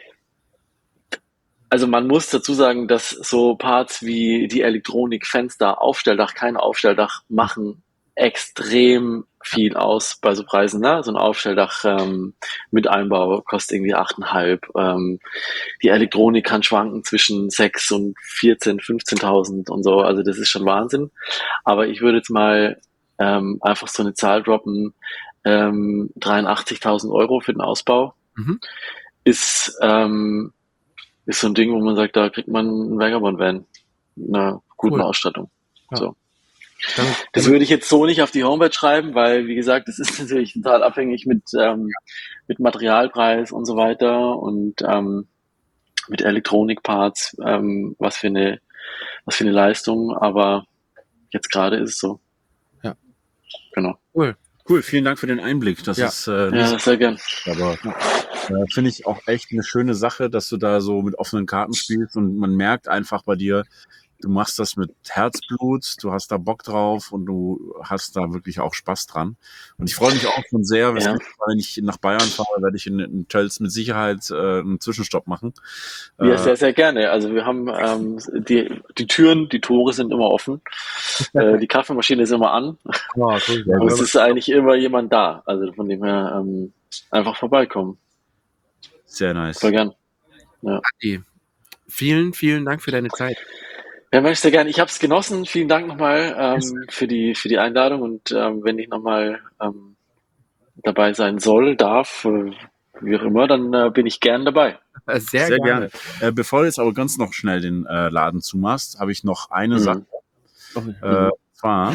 also man muss dazu sagen, dass so Parts wie die Elektronik, Fenster, Aufstelldach, kein Aufstelldach machen extrem viel aus bei so Preisen. Ne? So ein Aufstelldach ähm, mit Einbau kostet irgendwie acht Komma fünf. Ähm, die Elektronik kann schwanken zwischen sechs und vierzehn, fünfzehntausend und so. Also das ist schon Wahnsinn. Aber ich würde jetzt mal ähm, einfach so eine Zahl droppen. Ähm, dreiundachtzigtausend Euro für den Ausbau
Mhm.
ist, ähm, ist so ein Ding, wo man sagt, da kriegt man einen Vagabond-Van mit einer guten
Cool.
Ausstattung.
Ja.
So.
Damit,
Das würde ich jetzt so nicht auf die Homepage schreiben, weil, wie gesagt, das ist natürlich total abhängig mit, ähm, mit Materialpreis und so weiter und ähm, mit Elektronikparts, ähm, was für eine, was für eine Leistung, aber jetzt gerade ist es so.
Ja.
Genau.
cool.
Cool, vielen Dank für den Einblick. Das
Ja.
ist äh,
Ja, sehr gern.
aber äh, finde ich auch echt eine schöne Sache, dass du da so mit offenen Karten spielst und man merkt einfach bei dir, du machst das mit Herzblut, du hast da Bock drauf und du hast da wirklich auch Spaß dran. Und ich freue mich auch schon sehr,
Ja.
wenn ich nach Bayern fahre, werde ich in, in Tölz mit Sicherheit äh, einen Zwischenstopp machen.
Ja,
Äh,
sehr, sehr gerne. Also wir haben ähm, die, die Türen, die Tore sind immer offen. äh, die Kaffeemaschine ist immer an.
Ja, cool.
Und es ist eigentlich immer jemand da. Also von dem her ähm, einfach vorbeikommen.
Sehr nice.
Voll gern.
Adi, vielen, vielen Dank für deine Zeit.
Ja, möchte sehr gern. Ich habe es genossen. Vielen Dank nochmal ähm, für die für die Einladung und ähm, wenn ich nochmal ähm, dabei sein soll, darf, äh, wie auch immer, dann äh, bin ich gern dabei.
Äh, Sehr,
Sehr
gerne.
gerne. Äh, bevor du jetzt aber ganz noch schnell den äh, Laden zumachst, habe ich noch eine
Mhm.
Sache. Äh, zwar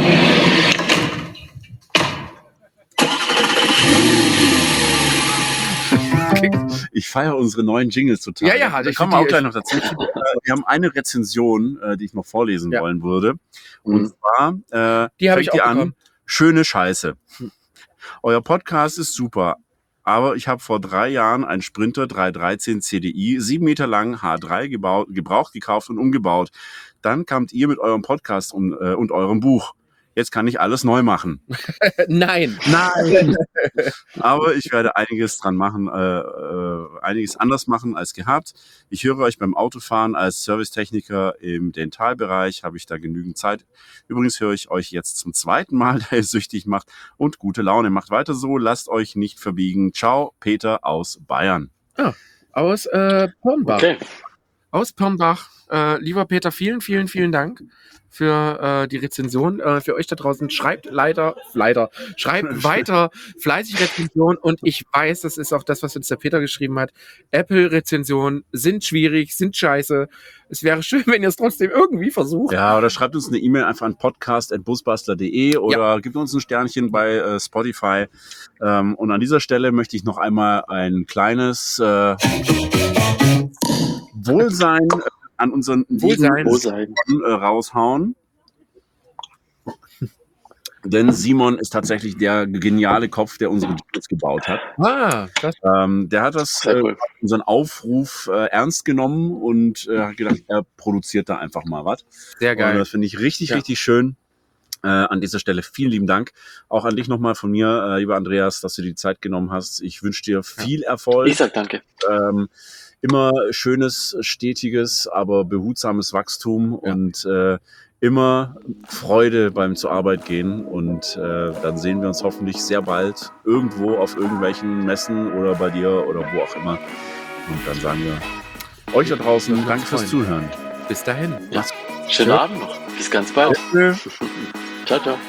ich feiere unsere neuen Jingles total.
Ja, ja,
da
ich
kommen
find
wir auch
die
gleich noch dazu. Äh, wir haben eine Rezension, äh, die ich noch vorlesen
Ja.
wollen würde. Und
Mhm.
zwar äh,
Die hab
fängt
ich
die
auch
an.
bekommen.
Schöne Scheiße. Euer Podcast ist super. Aber ich habe vor drei Jahren einen Sprinter drei dreizehn C D I, sieben Meter lang, H drei gebaut, gebraucht, gekauft und umgebaut. Dann kamt ihr mit eurem Podcast und, äh, und eurem Buch. Jetzt kann ich alles neu machen.
Nein.
Nein! Aber ich werde einiges dran machen, äh, äh, einiges anders machen als gehabt. Ich höre euch beim Autofahren als Servicetechniker im Dentalbereich, habe ich da genügend Zeit. Übrigens höre ich euch jetzt zum zweiten Mal, da ihr süchtig macht und gute Laune. Macht weiter so, lasst euch nicht verbiegen. Ciao, Peter aus Bayern.
Aus äh, Pornbach.
Okay.
Aus Pirnbach. Äh, lieber Peter, vielen, vielen, vielen Dank für äh, die Rezension. Äh, für euch da draußen, schreibt leider, leider, schreibt weiter fleißig Rezensionen und ich weiß, das ist auch das, was uns der Peter geschrieben hat. Apple-Rezensionen sind schwierig, sind scheiße. Es wäre schön, wenn ihr es trotzdem irgendwie versucht.
Ja, oder schreibt uns eine E-Mail einfach an podcast at busbastler punkt de oder gebt uns ein Sternchen bei äh, Spotify. Ähm, und an dieser Stelle möchte ich noch einmal ein kleines äh, Wohlsein äh, an unseren
Wohlsein.
Wohlsein.
Simon, äh, raushauen. Denn Simon ist tatsächlich der geniale Kopf, der unsere Jingles gebaut hat.
Ah, das
Ähm, der hat das,
Sehr
äh,
cool.
unseren Aufruf äh, ernst genommen und äh, hat gedacht, er produziert da einfach mal was.
sehr
Und
geil.
das finde ich richtig,
Ja.
richtig schön. Äh, an dieser Stelle vielen lieben Dank. Auch an dich nochmal von mir, äh, lieber Andreas, dass du dir die Zeit genommen hast. Ich wünsche dir viel Erfolg.
Ich sag danke.
Ähm, immer schönes, stetiges, aber behutsames Wachstum
Ja.
und äh, immer Freude beim zur Arbeit gehen. Und äh, dann sehen wir uns hoffentlich sehr bald irgendwo auf irgendwelchen Messen oder bei dir oder wo auch immer. Und dann sagen wir euch da draußen
Würden wir
danke
uns
fürs
freuen.
Zuhören.
Bis dahin.
Ja. Schönen
Tschö.
Abend noch. Bis ganz bald.
Tschö.
Ciao, ciao.